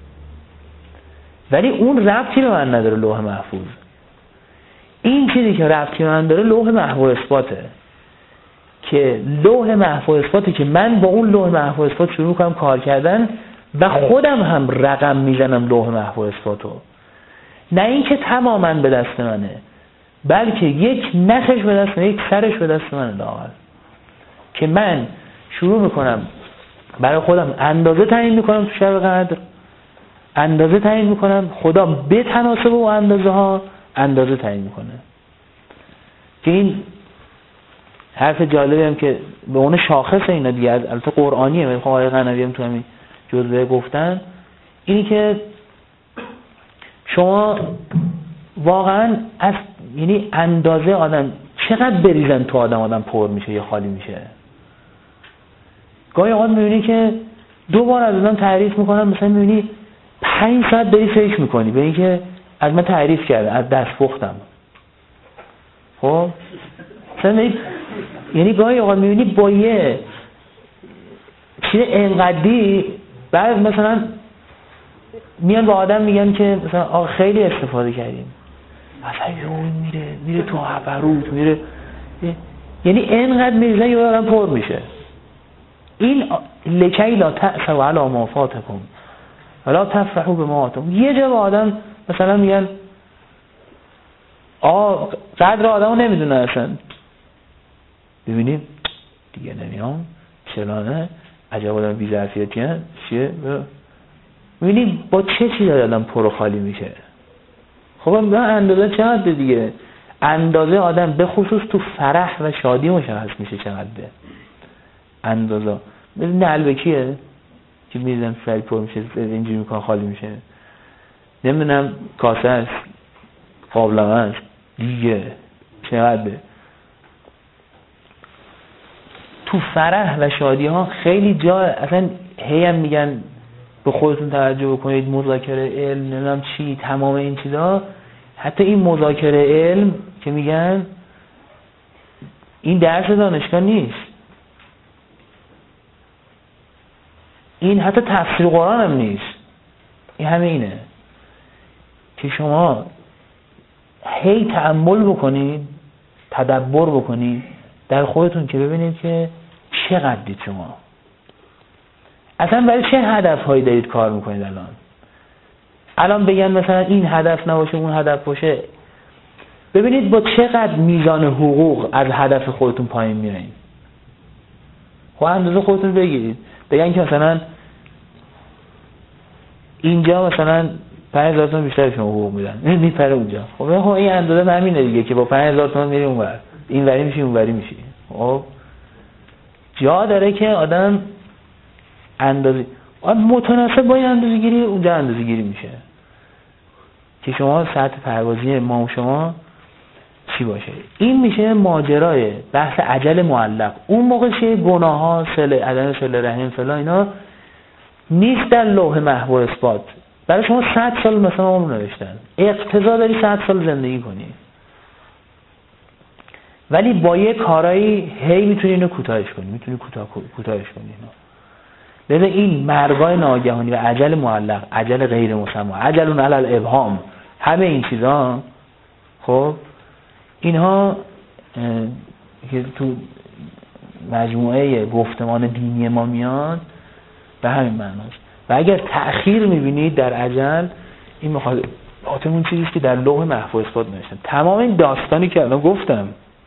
ولی اون ربطی به من نداره لوح محفوظ. این چیزی که ربطی به من داره لوح محو اثباته، که لوح محو اثباته که من با اون لوح محو اثبات شروع کنم کار کردن و خودم هم رقم میزنم لوح محو اثباتو. نه اینکه تماما به دست منه، بلکه یک نخش به دست منه، یک سرش به دست منه لااقل، که من شروع میکنم برای خودم اندازه تعیین میکنم تو شب قدر، اندازه تعیین میکنم، خدا به تناسب اون اندازه ها اندازه تعیین میکنه. که این حرف جالبی هم که به اون شاخص اینا دیگه، البته قرآنیه، من آقای قنوی هم تو همین جزوه گفتن، اینی که شما واقعا از یعنی اندازه آدم چقدر بریزن تو آدم آدم پر میشه یا خالی میشه. گاهی اوقات میبینی که دو بار از آدم تعریف میکنن، مثلا میبینی پنج ساعت داری فکر میکنی به این که از من تعریف کرده، از دست پختم. خب مثلا یعنی گاهی اوقات میبینی با یه چیز انقدری بعد مثلا میان با آدم میگن که مثلا آقا خیلی استفاده کردیم، مثلا یون میره میره تو هبروت میره، یعنی انقدر میرزن یه آدم پر میشه. این لکی لا تأسوا علی ما فاتکم ولا تفرحوا بما آتاکم. یه جا با آدم مثلا میگن آقا قدر آدمو نمیدونه اصلا، ببینیم دیگه نمیام چلانه عجب آدم بی ظرفیتی هست چیه، ببینیم با چه چیزی آدم پر و خالی میشه. خب من اندازه چقدر دیگه، اندازه آدم به خصوص تو فرح و شادی مشخص میشه چقدره اندازه. مثل نلبکیه که میزن سری پر میشه اینجوری میکنه خالی میشه، نمیدونم کاسه است قابلمه است دیگه چقدره. تو فرح و شادی ها خیلی جا اصلا هی هم میگن به خودتون توجه بکنید، مذاکره علم نمیدونم چی، تمام این چیزا، حتی این مذاکره علم که میگن این درس دانشگاه نیست، این حتی تفسیر قرآن هم نیست، این همه اینه که شما هی تأمل بکنید، تدبر بکنید در خودتون که ببینید که چقدرید شما، اصلا برای چه هدفهایی دارید کار میکنید. الان الان بگن مثلا این هدف نباشه اون هدف باشه، ببینید با چقدر میزان حقوق از هدف خودتون پایین میرین. خب اندازه خودتون بگیرید، بگن که مثلا اینجا مثلا پنج هزار تومان بیشتر شما حقوق میدن، این میپره اونجا. خب این اندازه همینه دیگه که با پنج هزار تومان میری اونور، این وری میشی اون وری میشی. خب جا داره که آدم اندازه متناسب با این اندازه گیری اونجا اندازه گیری میشه که شما سطح پروازی ما و شما چی باشه. این میشه ماجرای بحث اجل معلق. اون موقع چه گناه ها، صله عدم صله رحم فلا اینا نیست در لوح محو اثبات. برای شما صد سال مثلا عمر نوشتن، اقتضا داری صد سال زندگی کنی، ولی با یه کارایی هی میتونی اینو کوتاهش کنی، میتونی کوتاه کوتاهش کنی اینو. لذا این مرگای ناگهانی و اجل معلق، اجل غیر مسمى، اجل علی الابهام، همه این چیزا خب اینها که تو مجموعه گفتمان دینی ما میاد به همین معناست. و اگر تأخیر میبینید در اجل، این مخاطب اون چیزیست که در لوح محو اثبات نوشتن. تمام این داستانی که الان گفتم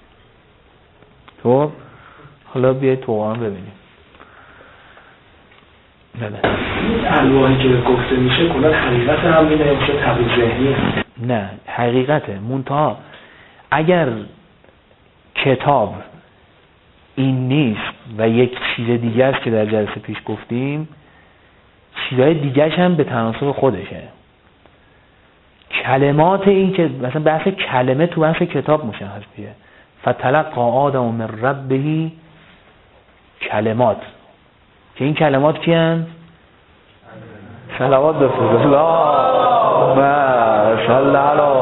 خب حالا بیاید تو قرآن ببینید. این انواعی که گفته میشه کلا حقیقت هم میده یا میشه تبریز ذهنی؟ نه حقیقته. منتها اگر کتاب این نیست و یک چیز دیگه است که در جلسه پیش گفتیم، چیزهای دیگه‌ش هم به تناسب خودشه. کلمات این که مثلا بحث کلمه تو بحث کتاب مشخص میشه. فتلقی آدم من ربه کلمات، که این کلمات کیان؟ صلوات بفرست اللهم صل علی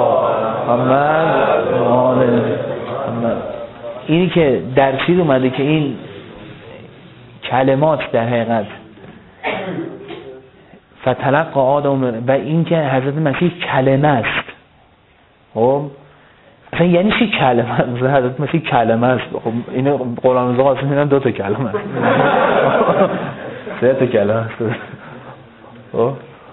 محمد. اینی که در چیز اومده که این کلمات در حقیقت فتلقى آدم و این که حضرت مسیح کلمه است. خب اصلا یعنی چی کلمه است؟ حضرت مسیح کلمه است. خب این قرآن مجید قاسم میگن دو تا کلمه است. سه تا کلمه است. خب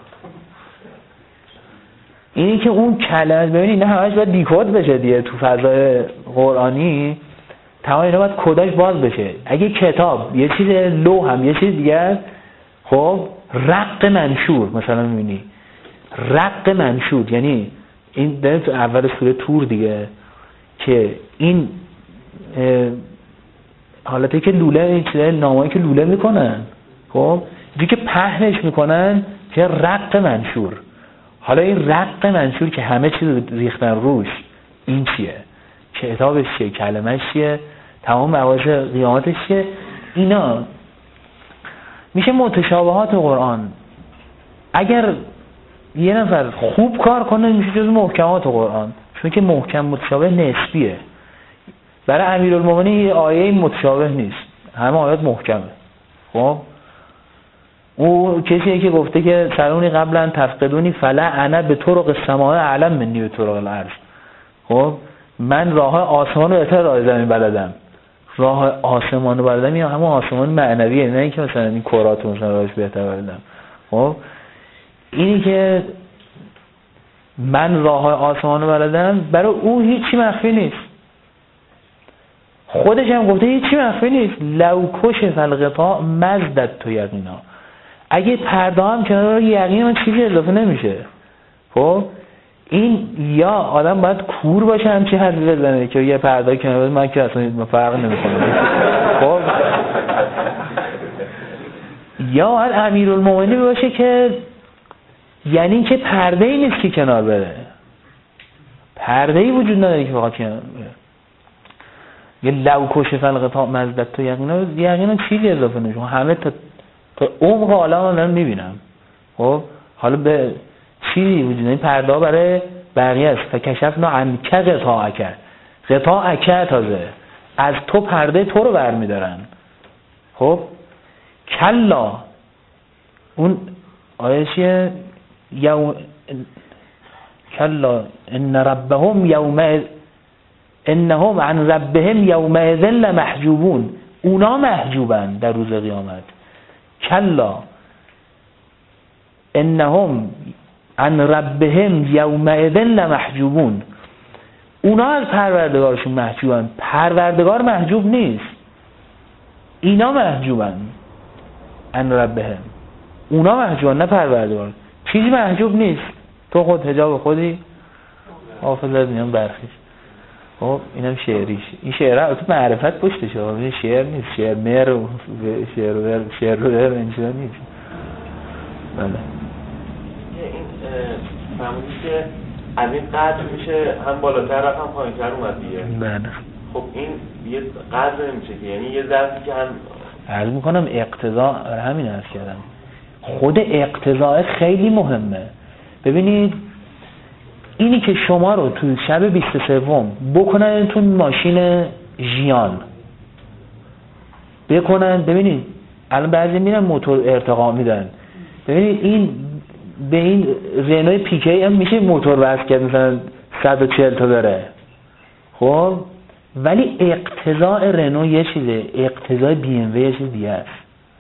اینی که اون کلمه ببینید نه همش باید دیکود بشه دیگه تو فضای قرآنی، تمام اینا باید کداش باز بشه. اگه کتاب یه چیز، لوح هم یه چیز دیگه، خب رق منشور مثلا میبینی رق منشور یعنی این در تو اول سوره تور دیگه که این حالتی که لوله این چیزای نامایی که لوله میکنن، خب دیگه که پهنش میکنن که رق منشور. حالا این رق منشور که همه چیز ریختن روش، این چیه؟ کتابش چیه؟ کلمش چیه؟ تمام مواضع قیامتش چیه؟ اینا میشه متشابهات قرآن. اگر یه نفر خوب کار کنه میشه جز محکمات قرآن، چون که محکم متشابه نسبیه. برای امیرالمومنین یه آیه متشابه نیست، همه آیات محکمه. خب او کسیه که گفته که سرونی قبلا تفقدونی فلا انا به طرق السماء اعلم منی به طرق الارض. خب من راه آسمان رو بهتر راه زمین بلدم. راه آسمان رو بلدم یا همون آسمان معنویه، نه اینکه مثلا این کرات مثلا راهش بهتر بلدم. خب اینی که من راه آسمان رو بلدم برای او هیچی مخفی نیست. خودش هم گفته هیچی مخفی نیست. لو کشف الغطاء مزدت تو یقینا. اگه پرده هم کنار یقین من چیزی اضافه نمیشه. خب این یا آدم باید کور باشه همچی حرفی بزنه که یه پرده کنار من که اصلا فرق نمیکنه. خب یا باید امیرالمومنین باشه که یعنی که پرده ای نیست که کنار بره، پرده ای وجود نداره که فقط کنار بره. یه لو کشف الغطاء مزدت تو یقینا، یقینا چیزی اضافه نمیشه. همه تا تا عمق عالم من میبینم. خب حالا به چیزی وجود نداره، پرده ها برای بقیه است. فکشفنا عنک غطاءک، غطاءک تازه از تو پرده تو رو برمیدارن. خب کلا اون آیه چیه؟ یوم کلا ان ربهم یوم انهم عن ربهم یومئذ لمحجوبون. اونا محجوبن در روز قیامت. کلا انهم عن ربهم یومئذ لمحجوبون. اونا از پروردگارشون محجوبن، پروردگار محجوب نیست، اینا محجوبن. عن ربهم اونا محجوبن نه پروردگار. چیزی محجوب نیست، تو خود حجاب خودی حافظت میان برخیش. خب اینم شعریش. این شعر تو معرفت پشتش ها، این شعر نیست، شعر مر و شعر و شعر رو در اینجا نیست. بله این فهمیدی که از این قدر میشه هم بالاتر رفت هم پایینتر اومد دیگه. بله خب این یه قدر نمیشه که یعنی یه ظرفی که هم عرض میکنم اقتضا، همین عرض کردم خود اقتضا خیلی مهمه. ببینید اینی که شما رو تو شب بیست و سه بکنن تو ماشین ژیان بکنن، ببینید الان بعضی میرن موتور ارتقا میدن، ببینید این به این رنوی پیکه هم میشه موتور وصل کرد مثلا صد و چهل تا داره. خب ولی اقتضای رنو یه چیزه، اقتضای بی ام وی یه چیز دیگه است.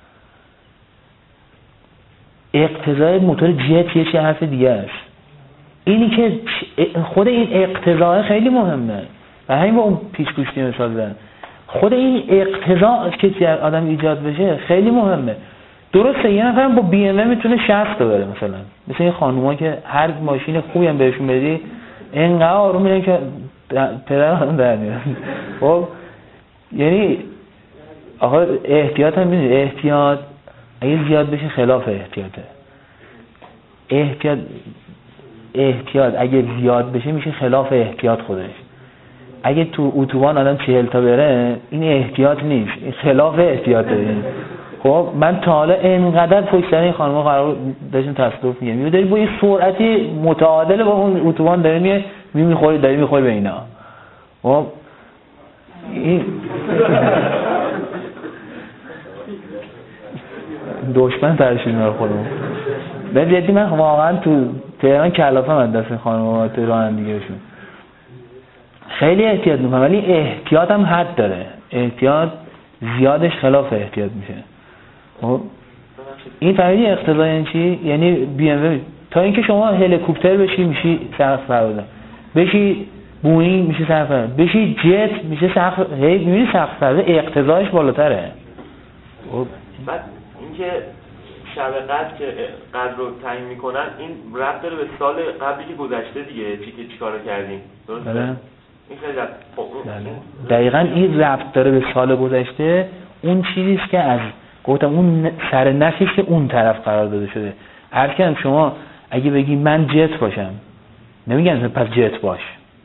اقتضای موتور جت یه چیز حرف دیگه است. اینی که خود این اقتضا خیلی مهمه و همین با اون پیش گوشتی مثال زدن. خود این اقتضا که آدم ایجاد بشه خیلی مهمه. درسته یه نفر با بی ام و میتونه شصت تا بره مثلا، مثل این خانوما که هر ماشین خوبی هم بهشون بدی اینقدر آروم میرن که پدر هم در میرن. خب یعنی آقا احتیاط هم میدونی، احتیاط اگه زیاد بشه خلاف احتیاطه. احتیاط احتیاط اگه زیاد بشه میشه خلاف احتیاط خودش. اگه تو اتوبان آدم چهل تا بره این احتیاط نیست، این خلاف احتیاطه. خب من تا حالا اینقدر پشت سر این خانم‌ها قرار داشتم تصادف میگم میبینی با این سرعتی متعادل با اون اتوبان داره میه میخوری داری میخوری به اینا. خب این دشمن ترشید میاره خودمون. به جدی من واقعا تو تهران کلافه من دست خانومات رانندگیشون خیلی احتیاط میکنم، ولی احتیاط هم حد داره. احتیاط زیادش خلاف احتیاط میشه. خب این فهمیدی اقتضا یعنی چی؟ یعنی بی ام دبلیو تا اینکه شما هلیکوپتر بشی میشی سقف پرواز، بشی بوئینگ میشه سقف پرواز، بشی جت میشه سقف، هی میبینی سقف پرواز اقتضاش بالاتره. خب بعد اینکه شب قدر که قدر رو تعیین میکنن این ربط داره به سال قبلی که گذشته دیگه، چی که چیکارو کردیم، درسته؟ بله. این خیلی خب دقیقاً این ربط داره به سال گذشته. اون چیزی است که از گفتم اون سر نخیش که اون طرف قرار داده شده. هر کم شما اگه بگی من جت باشم، نمیگن پس جت باش،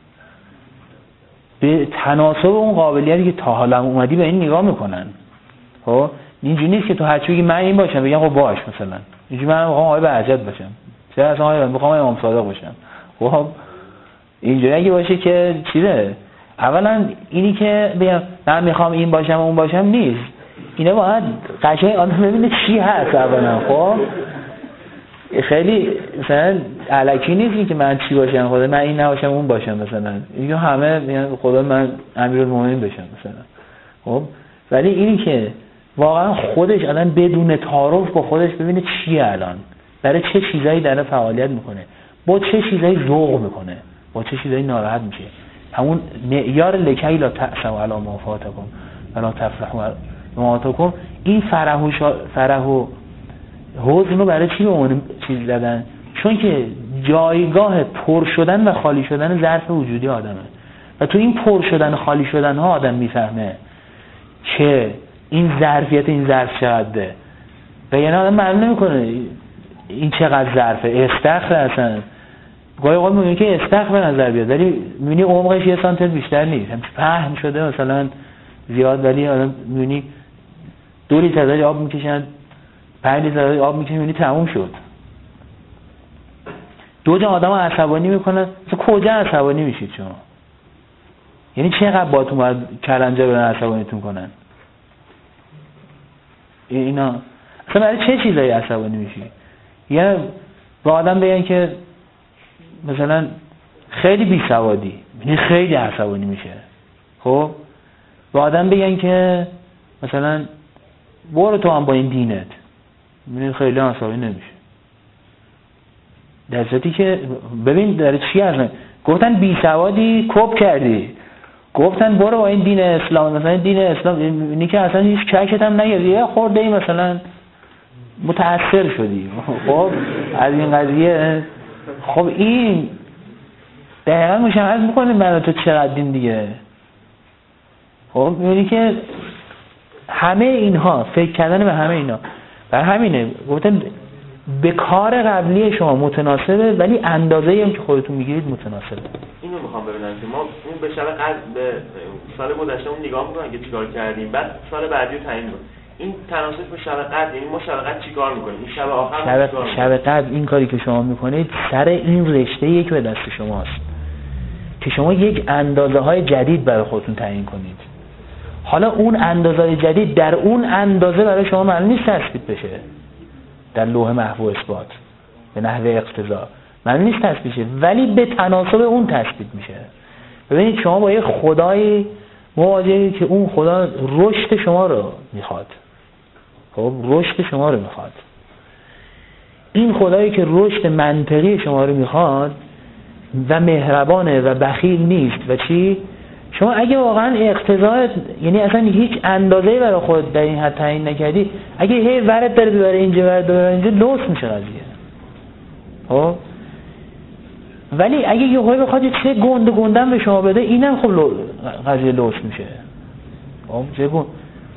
به تناسب اون قابلیتی که تا حالا اومدی به این نگاه میکنن. خب اینجوری نیست که تو هرچی بگی من این باشم بگم خب باش، مثلا اینجوری من میخوام آقای بهجت باشم، چه اصلا آقای میخوام امام صادق باشم. خب اینجوری اگه باشه که چیه؟ اولا اینی که بگم من میخوام این باشم و اون باشم نیست. اینا باید قشنگ آدم ببینه چی هست اولا. خب خیلی مثلا الکی نیست که من چی باشم، خدا من این نباشم اون باشم مثلا. اینو همه میگن خدا من امیرالمومنین بشم مثلا. خب ولی اینی که واقعا خودش الان بدون تعارف با خودش ببینه چیه، الان برای چه چیزایی داره فعالیت میکنه، با چه چیزایی ذوق میکنه، با چه چیزایی ناراحت میشه. همون معیار لکی لا تأسوا علی ما فاتکم ولا تفرحوا بما آتاکم، این فرح و شا... فرح و حزن رو برای چی به اون چیز زدن؟ چون که جایگاه پر شدن و خالی شدن ظرف وجودی آدمه و تو این پر شدن و خالی شدن ها آدم میفهمه که این ظرفیت این ظرف چقدره. و یعنی آدم معلوم نمیکنه این چقدر ظرفه. استخر اصلا گاهی اوقات میگن که استخر به نظر بیاد ولی میبینی عمقش یه سانتر بیشتر نیست، هم پهن شده مثلا زیاد، ولی آدم میبینی دو لیتر آب میکشن، پنج لیتر آب میکشن، میبینی تموم شد. دو جا آدم عصبانی میکنن. کجا عصبانی میشید شما؟ یعنی چقدر باتون باید کلنجا برن عصبانیتون کنن؟ اینا اصلا برای چه چیزایی عصبانی میشی؟ یا با آدم بگن که مثلا خیلی بی سوادی، یعنی خیلی عصبانی میشه. خب با آدم بگن که مثلا برو تو هم با این دینت، یعنی خیلی عصبانی نمیشه. در صورتی که ببین داره چی هستن، گفتن بی سوادی کپ کردی، گفتن برو با این دین اسلام، مثلا دین اسلام اینی که اصلا هیچ ککت هم نگیری، یه خورده ای مثلا متاثر شدی خب از این قضیه. خب این دقیقا مشخص میکنه من تو چقدر دین دیگه. خب میبینی که همه اینها فکر کردن به همه اینا بر همینه گفتن به کار قبلی شما متناسبه ولی اندازه‌ای هم که خودتون میگیرید متناسبه. اینو میخوام ببینم که ما اون به شب قبل به سال گذشته اون نگاه میکنن که چیکار کردیم، بعد سال بعدی رو تعیین میکنن. این تناسب به شب قبل، یعنی ما شب قبل چیکار میکنیم؟ این شب آخر شب شب قبل این کاری که شما میکنید سر این رشته‌ای که به دست شماست که شما یک اندازه‌های جدید برای خودتون تعیین کنید. حالا اون اندازه‌های جدید در اون اندازه برای شما معلوم نیست تثبیت بشه در لوح محو و اثبات به نحو اقتضا، معلوم نیست تثبیت بشه، ولی به تناسب اون تثبیت میشه. ببینید شما با یک خدایی مواجهی که اون خدا رشد شما رو میخواد. خب رشد شما رو میخواد. این خدایی که رشد منطقی شما رو میخواد و مهربانه و بخیل نیست و چی؟ شما اگه واقعا اقتضا یعنی اصلا هیچ اندازه‌ای برای خود در این حد تعیین نکردی، اگه هی ورد داره ببره اینجا ورد داره اینجا لوس میشه قضیه. خب ولی اگه یه هوی بخواد چه گنده گندم به شما بده اینم خب قضیه لوس میشه. خب چه گند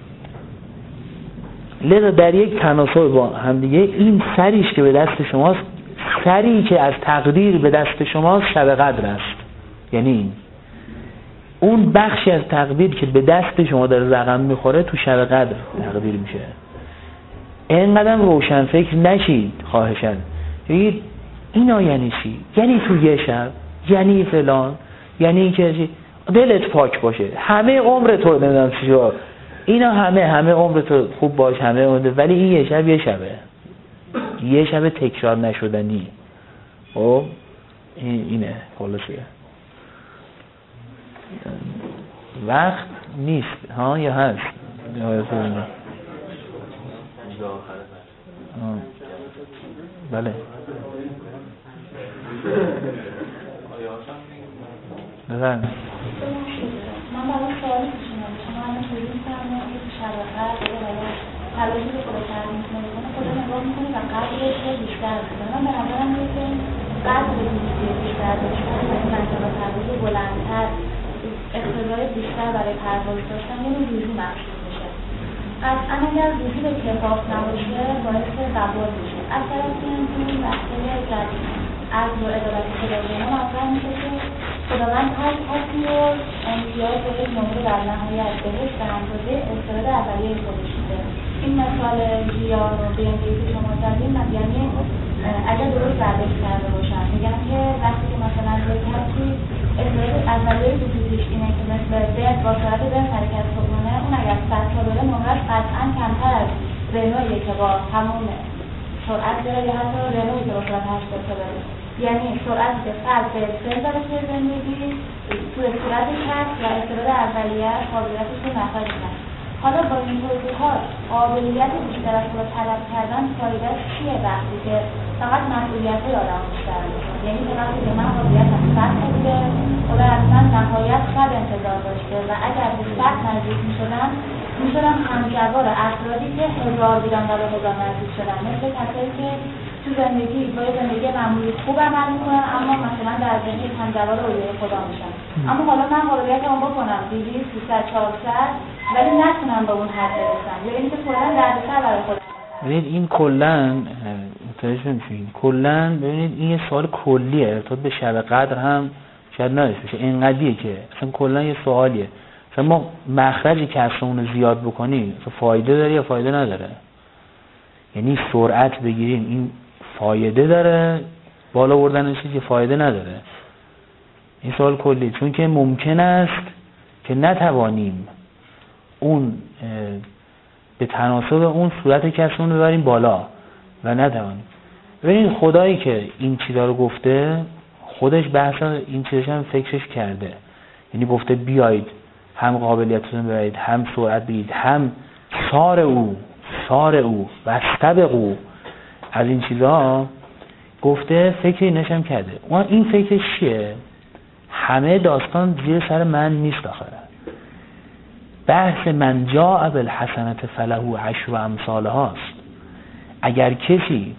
لذا در یک تناسب با هم دیگه این سریش که به دست شماست، سری که از تقدیر به دست شماست شب قدر است. یعنی این اون بخشی از تقدیر که به دست شما داره رقم میخوره تو شب قدر تقدیر میشه. اینقدر روشن فکر نشید خواهشاً. بگید اینا یعنی چی؟ یعنی تو یه شب، یعنی فلان، یعنی که دلت پاک باشه، همه عمر تو نمیدونم چی رو اینا همه همه عمرتو خوب باش، همه عمرتو، ولی این یه شب یه شبه، یه شب تکرار نشدنی. خب این اینه خلاصه. وقت نیست ها یا هست؟ بله بله. من برای سوالی پیشنهاد شما الان توضیح فرمودید که شباهت داره تلاشی رو خود ترمیم میکنه، خود نگاه میکنه و قدرش رو بیشتر میکنه. من به نظرم میاد که قدر دوستی بیشتر داشتن و این منطقه پردازی بلندتر، اقتضای بیشتر برای پرواز داشتن یه نوع روحی محسوب میشه. قطعا اگر روحی به کفاف نباشه باعث قبول میشه. از طرفی هم که این مسئله از رو ادالت خداوندی مطرح میشه که خداوند هر کسی رو امتیاز بهش نمره در نهایت بهش به اندازه استعداد اولیه خودش میده. این مثال ژیان و بی‌ام‌ای که شما زدین، یعنی اگر درست برداشت کرده باشن میگن که وقتی که مثلا یک کسی استعداد اولیه وجودش اینه که مثل برد با سرعت برد حرکت کنه، اون اگر صد تا بره نمرش قطعا کمتر از رنویه که با همون سرعت داره یا حتی رنویی که با سرعت هشتاد تا بره. یعنی سرعتی که فرد به سن داره توی زندگی توی صورت کسب و استعداد اولیه قابلیتش رو نفر میدن. حالا با این توضیحات قابلیت بیشتر از خود طلب کردن فایدهش چیه وقتی که فقط مسئولیت های آدم بیشتر میشه؟ یعنی که وقتی که من قابلیتم صد بوده خدا از من نهایت صد انتظار داشته و اگر به صد نزدیک میشدم میشدم همجوار افرادی که هزار بودن و به هزار نزدیک شدن، مثل کسایی که تو زندگی با زندگی معمولی خوب عمل میکنن اما مثلا در زندگی همجوار اولیای خدا میشن. اما حالا من قابلیتم بکنم دیویست سیصد چهارصد ولی نتونم به اون حد برسم، یا اینکه کلا دردسر برای خودم. ببینید این کلا متوجه میشین، کلا ببینید این یه سوال کلیه، ارتباط به شب قدر هم شاید نداشته باشه، اینقدیه که اصلا کلا یه سوالیه. مثلا ما مخرجی که اصلا اون رو زیاد بکنیم فایده داره یا فایده نداره؟ یعنی سرعت بگیریم این فایده داره، بالا بردنش که فایده نداره؟ این سوال کلی، چون که ممکن است که نتوانیم اون به تناسب اون صورت کسمون ببریم بالا و نتوانیم. ببینید خدایی که این چیزا رو گفته خودش بحث این چیزش هم فکرش کرده، یعنی گفته بیایید هم قابلیتتون ببرید، هم سرعت بگیرید، هم سار او سار او و استبقوا، از این چیزا گفته، فکر اینش هم کرده. اون این فکرش چیه؟ همه داستان زیر سر من نیست آخره. بحث من جاء بالحسنة فله عشر امثالها است. اگر کسی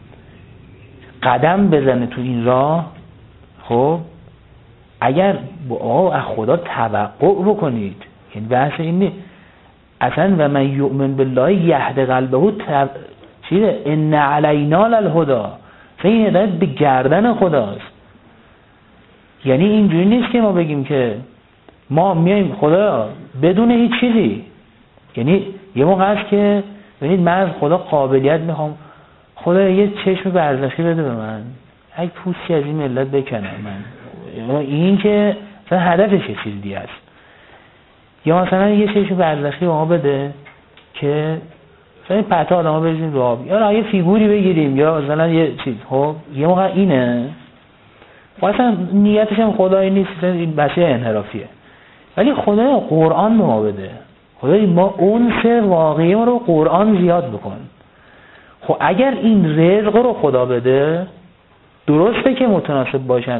قدم بزنه تو این راه، خب اگر با از خدا توقع بکنید، این بحث این نیست اصلا. و من یؤمن بالله یهد قلبه تب... چیه؟ ان علینا للهدی، این هدایت به گردن خداست. یعنی اینجوری نیست که ما بگیم که ما میایم خدا بدون هیچ چیزی. یعنی یه موقع هست که ببینید من از خدا قابلیت میخوام، خدا یه چشم برزخی بده به من، یک پوستی از این ملت بکنه من، این که مثلا هدفش یه چیز دیگه است. یا مثلا یه چشم برزخی به ما بده که مثلا پتا آدم ها بریزیم رو آب، یا یه فیگوری بگیریم، یا مثلا یه چیز. خب یه موقع اینه اصلا نیتش هم خدایی نیست، این بسیار انحرافیه. ولی خدای قرآن به ما بده، خدای ما اونس واقعی ما رو قرآن زیاد بکن. خب اگر این رزق رو خدا بده، درسته که متناسب باشن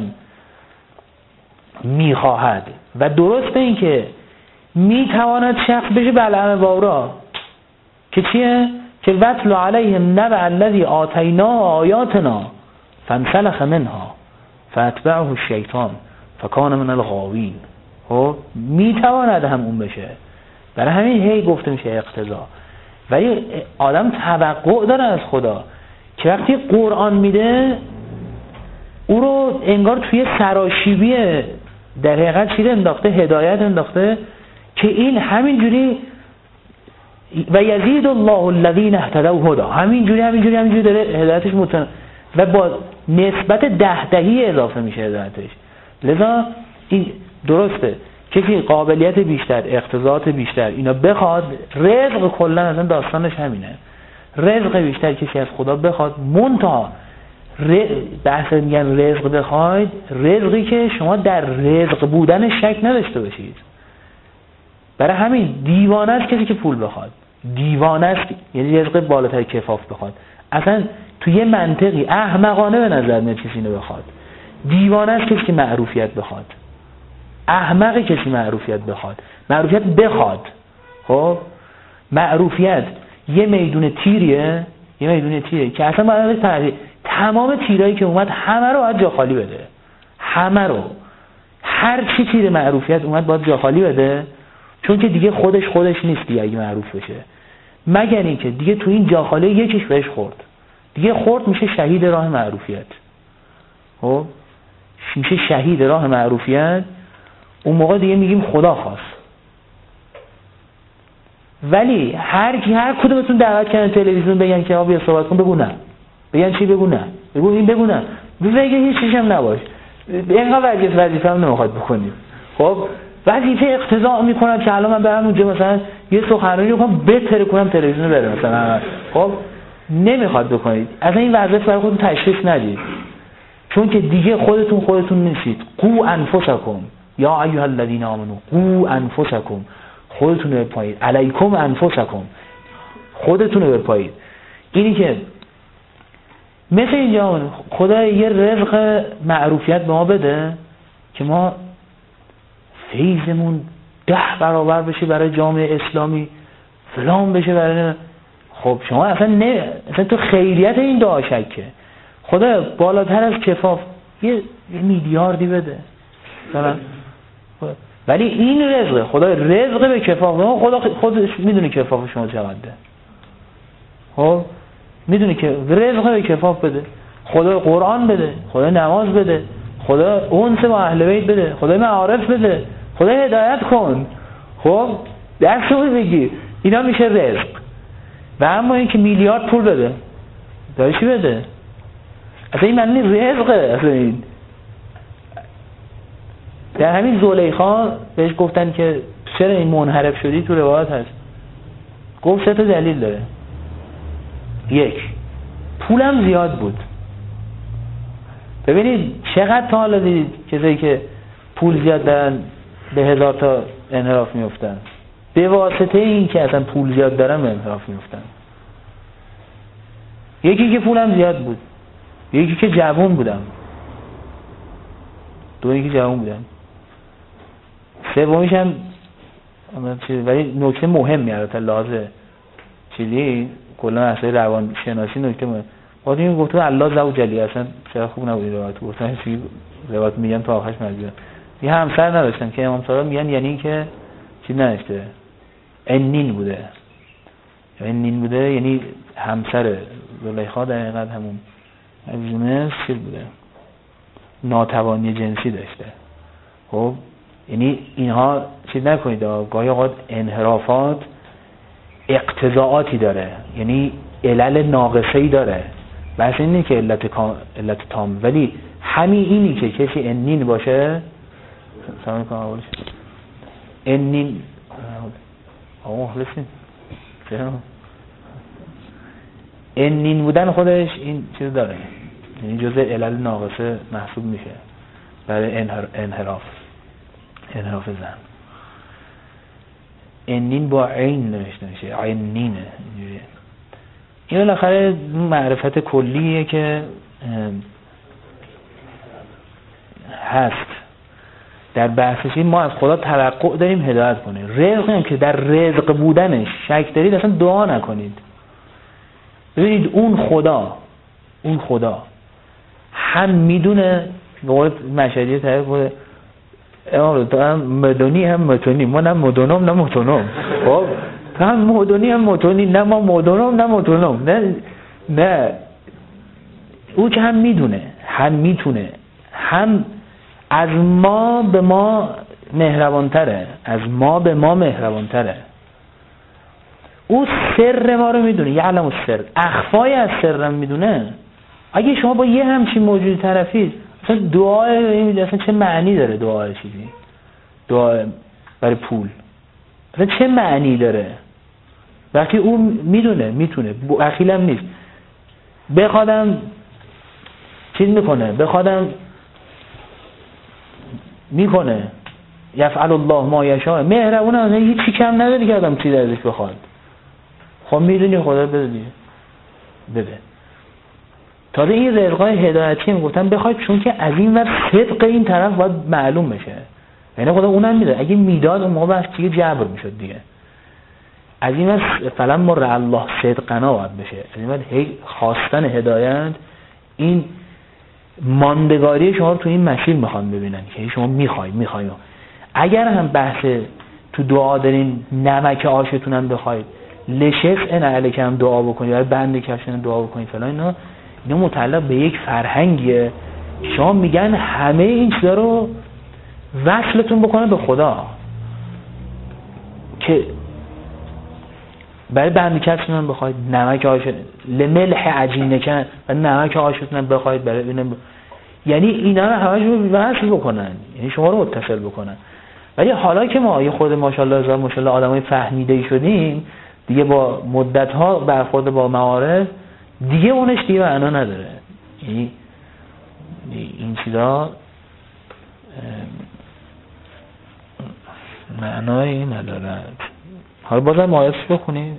میخواهد و درسته این که میتواند شخص بشه بلعم بارا، که چیه؟ که وَاتْلُ عَلَيْهِمْ نَبَأَ الَّذِي آتَيْنَاهُ آیَاتِنَا فَانْسَلَخَ مِنْهَا فَأَتْبَعَهُ الشَّیطان فَکَانَ مِنَ الْغَاوِینَ. خب میتواند هم اون بشه، برای همین هی گفته میشه اقتضا. ولی آدم توقع داره از خدا که وقتی قرآن میده او رو انگار توی سراشیبی در حقیقت چیز انداخته، هدایت انداخته، که این همینجوری و یزید الله الذین اهتدوا هدی، همینجوری همینجوری همینجوری داره هدایتش متن و با نسبت ده دهی اضافه میشه هدایتش. لذا این درسته کسی قابلیت بیشتر، اقتضاعات بیشتر اینا بخواد، رزق کلا اصلا داستانش همینه. رزق بیشتر کسی از خدا بخواد، منتها بحث میگن رزق بخواید، رزقی که شما در رزق بودن شک نداشته باشید. برای همین دیوانه است کسی که پول بخواد، دیوانه است یعنی رزق بالاتر کفاف بخواد. اصلا تو یه منطقی احمقانه به نظر میاد کسی اینو بخواد. دیوانه است کسی که معروفیت بخواد، احمقی کسی معروفیت بخواد. معروفیت بخواد، خب معروفیت یه میدون تیریه، یه میدون تیریه که اصلا باید تعریف تمام تیرایی که اومد همه رو باید جا خالی بده، همه رو، هر چی تیر معروفیت اومد باید جا خالی بده، چون که دیگه خودش خودش نیست دیگه اگه معروف بشه، مگر اینکه دیگه تو این جا خالی یکیش بهش خورد، دیگه خورد میشه شهید راه معروفیت. خب میشه شهید راه معروفیت، اون موقع دیگه میگیم خدا خواست. ولی هر کی هر کدومتون دعوت کردن تلویزیون بگن که آبی صحبت کن، بگو نه. بگن چی؟ بگو نه. بگو این بگو نه. بگه هیچ چیزی هم نباش. اینقدر وظیفه وظیفه هم نمیخواد بکنید. خب وظیفه اقتضا میکنم که الان من برم اونجا مثلا یه سخنرانی بکنم بهتر کنم تلویزیون بره مثلا. خب نمیخواد بکنید. اصلا این وظیفه برای خودتون تشخیص ندید. چون که دیگه خودتون خودتون نیستید. قو انفسکم یا ایها الذین آمنو قو انفسکم، خودتون رو بپایید. علیکم انفسکم، خودتون رو بپایید. اینی که مثل اینجا خدا یه رزق معروفیت به ما بده که ما فیضمون ده برابر بشه برای جامعه اسلامی، فلان بشه برای، خب شما اصلا نه، اصلا تو خیریت این دعا شکه. خدا بالاتر از کفاف یه, یه میلیاردی بده مثلا، ولی این رزق خدا رزق به کفاف، خدا خودش میدونه کفاف شما چقدره. خب میدونه که رزق به کفاف بده، خدا قرآن بده، خدا نماز بده، خدا اونس با اهل بیت بده، خدا معارف بده، خدا هدایت کن. خب درستون بگی اینا میشه رزق. و اما این که میلیارد پول بده داری چی بده؟ اصلا این معنی رزقه. اصلا این در همین زلیخا بهش گفتن که چرا این منحرف شدی، تو روایت هست گفت سه تا دلیل داره. یک، پولم زیاد بود. ببینید چقدر تا حالا دیدید کسایی که پول زیاد دارن به هزار تا انحراف میفتن، به واسطه این که اصلا پول زیاد دارن به انحراف میفتن. یکی که پولم زیاد بود، یکی که جوان بودم، دو یکی جوان بودم، سومیش هم ولی نکته مهمی البته لازمه چیزی کلا اصلا روان شناسی نکته مهم. بعد این گفتم الله زو جلی اصلا چرا خوب نبود روایت، گفتن چی روایت میگن تا آخرش مجبورم. یه همسر نداشتن که امام صادق میگن یعنی که چی نداشته، انین بوده. انین بوده یعنی همسر زلیخا در حقیقت همون ازونه چی بوده، ناتوانی جنسی داشته. خب یعنی اینها چیز نکنید، گاهی اوقات انحرافات اقتضاعاتی داره، یعنی علل ناقصه‌ای داره، بس اینه که علت علت تام، ولی همین اینی که کسی انین باشه سلام علیکم اولش انین آقا مخلصین انین بودن خودش این چیز داره، یعنی جزء علل ناقصه محسوب میشه برای انحراف انحراف زن. انین با عین نوشته میشه، عینینه اینجوریه. این بالاخره معرفت کلیه که هست در بحثش. ما از خدا توقع داریم هدایت کنه. رزق هم که در رزق بودنش شک دارید اصلا دعا نکنید. ببینید اون خدا اون خدا هم میدونه، به قول مشهدی تعریف کنه امام تو هم مدنی هم متونی، ما نه مدنم نه متونم. خب تو هم مدنی هم متونی، نه ما مدنم نه متونم. نه نه او که هم میدونه هم میتونه، هم از ما به ما مهربانتره، از ما به ما مهربانتره. او سر ما رو میدونه، یعلم السر، اخفای از سرم میدونه. اگه شما با یه همچین موجود طرفید اصلا دعای این اصلا چه معنی داره؟ دعای چیزی دعا برای پول اصلا چه معنی داره وقتی اون میدونه میتونه بخیلم نیست بخوادم چیز میکنه بخوادم میکنه یفعل الله ما یشاء مهربونه اصلا هیچ چی کم نداره که آدم چیز ازش بخواد خب میدونی خدا بده دیگه بده تازه این رزقای هدایتی میگفتن بخواید چون که از این ور صدق این طرف باید معلوم بشه یعنی خدا اونم میده اگه میداد اون موقع بس دیگه جبر میشد دیگه از این ور فلما رأى الله صدقنا باید بشه از این ور هی خواستن هدایت این ماندگاری شما رو تو این مسیر میخوان ببینن که شما میخواید میخواید اگر هم بحث تو دعا دارین نمک آشتون هم بخواید لشف ان علیکم هم دعا بکنید یا بند کفشن دعا بکنید فلان اینا اینا متعلق به یک فرهنگیه شما میگن همه این چیزا رو وصلتون بکنه به خدا که برای بند کفشن هم بخواید نمک آشتون لملح عجین کن و نمک آشتون هم بخواید برای اینم ب... یعنی اینا رو همش رو وصل بکنن یعنی شما رو متصل بکنن ولی حالا که ما یه خود ماشاءالله ماشاءالله آدمای فهمیده شدیم دیگه با مدت ها برخورد با معارف دیگه اونش دیگه معنا نداره یعنی این چیزا معنایی نداره حالا بازم آیاتش بخونید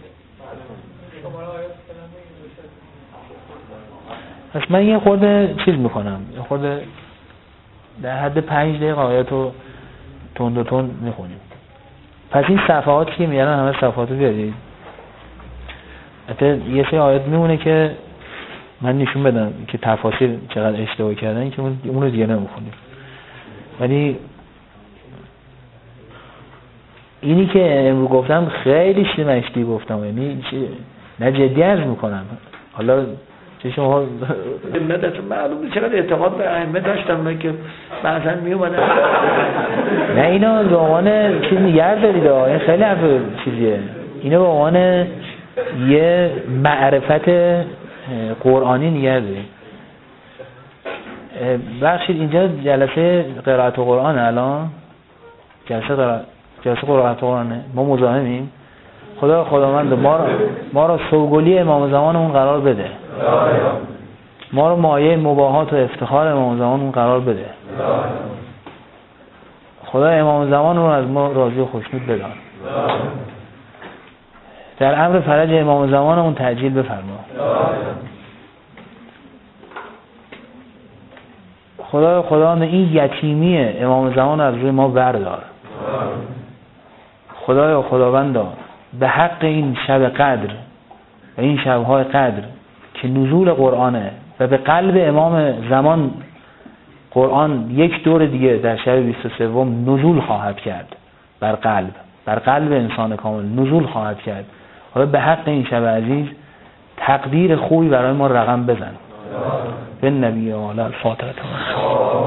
پس من یه خورده چیز میکنم یه خورده در حد پنج دقیقه آیاتو تند و تند میخونیم پس این صفحاتی که میارن همه صفحاتو بیارید حتی یه سری آیات میمونه که من نشون بدم که تفاصیل چقدر اشتباه کردن که اون رو دیگه نمیخونیم ولی اینی که امروز گفتم خیلی شیمشتی گفتم یعنی نه جدی عرض میکنم حالا چه شما مدت معلومه چقدر اعتقاد به ائمه داشتم که بعضا میومدن نه اینا به عنوان چیز نگر دارید این خیلی حرف چیزیه اینا به عنوان یه معرفت قرآنی نگر دارید بخشید اینجا جلسه قرائت قرآن الان جلسه قرائت جلسه قرائت قرآنه ما مزاحمیم خدا خداوند ما را ما را سوگلی امام زمانمون قرار بده ما رو مایه مباهات و افتخار امام زمانمون قرار بده خدا امام زمان رو از ما راضی و خوشنود بدار در امر فرج امام زمانمون تعجیل بفرما خدا خداوند این یتیمی امام زمان از روی ما بردار خدایا خداوندا به حق این شب قدر و این شبهای قدر که نزول قرآنه و به قلب امام زمان قرآن یک دور دیگه در شب بیست و سه نزول خواهد کرد بر قلب بر قلب انسان کامل نزول خواهد کرد حالا به حق این شب عزیز تقدیر خوبی برای ما رقم بزن به نبی و علی الفاتحه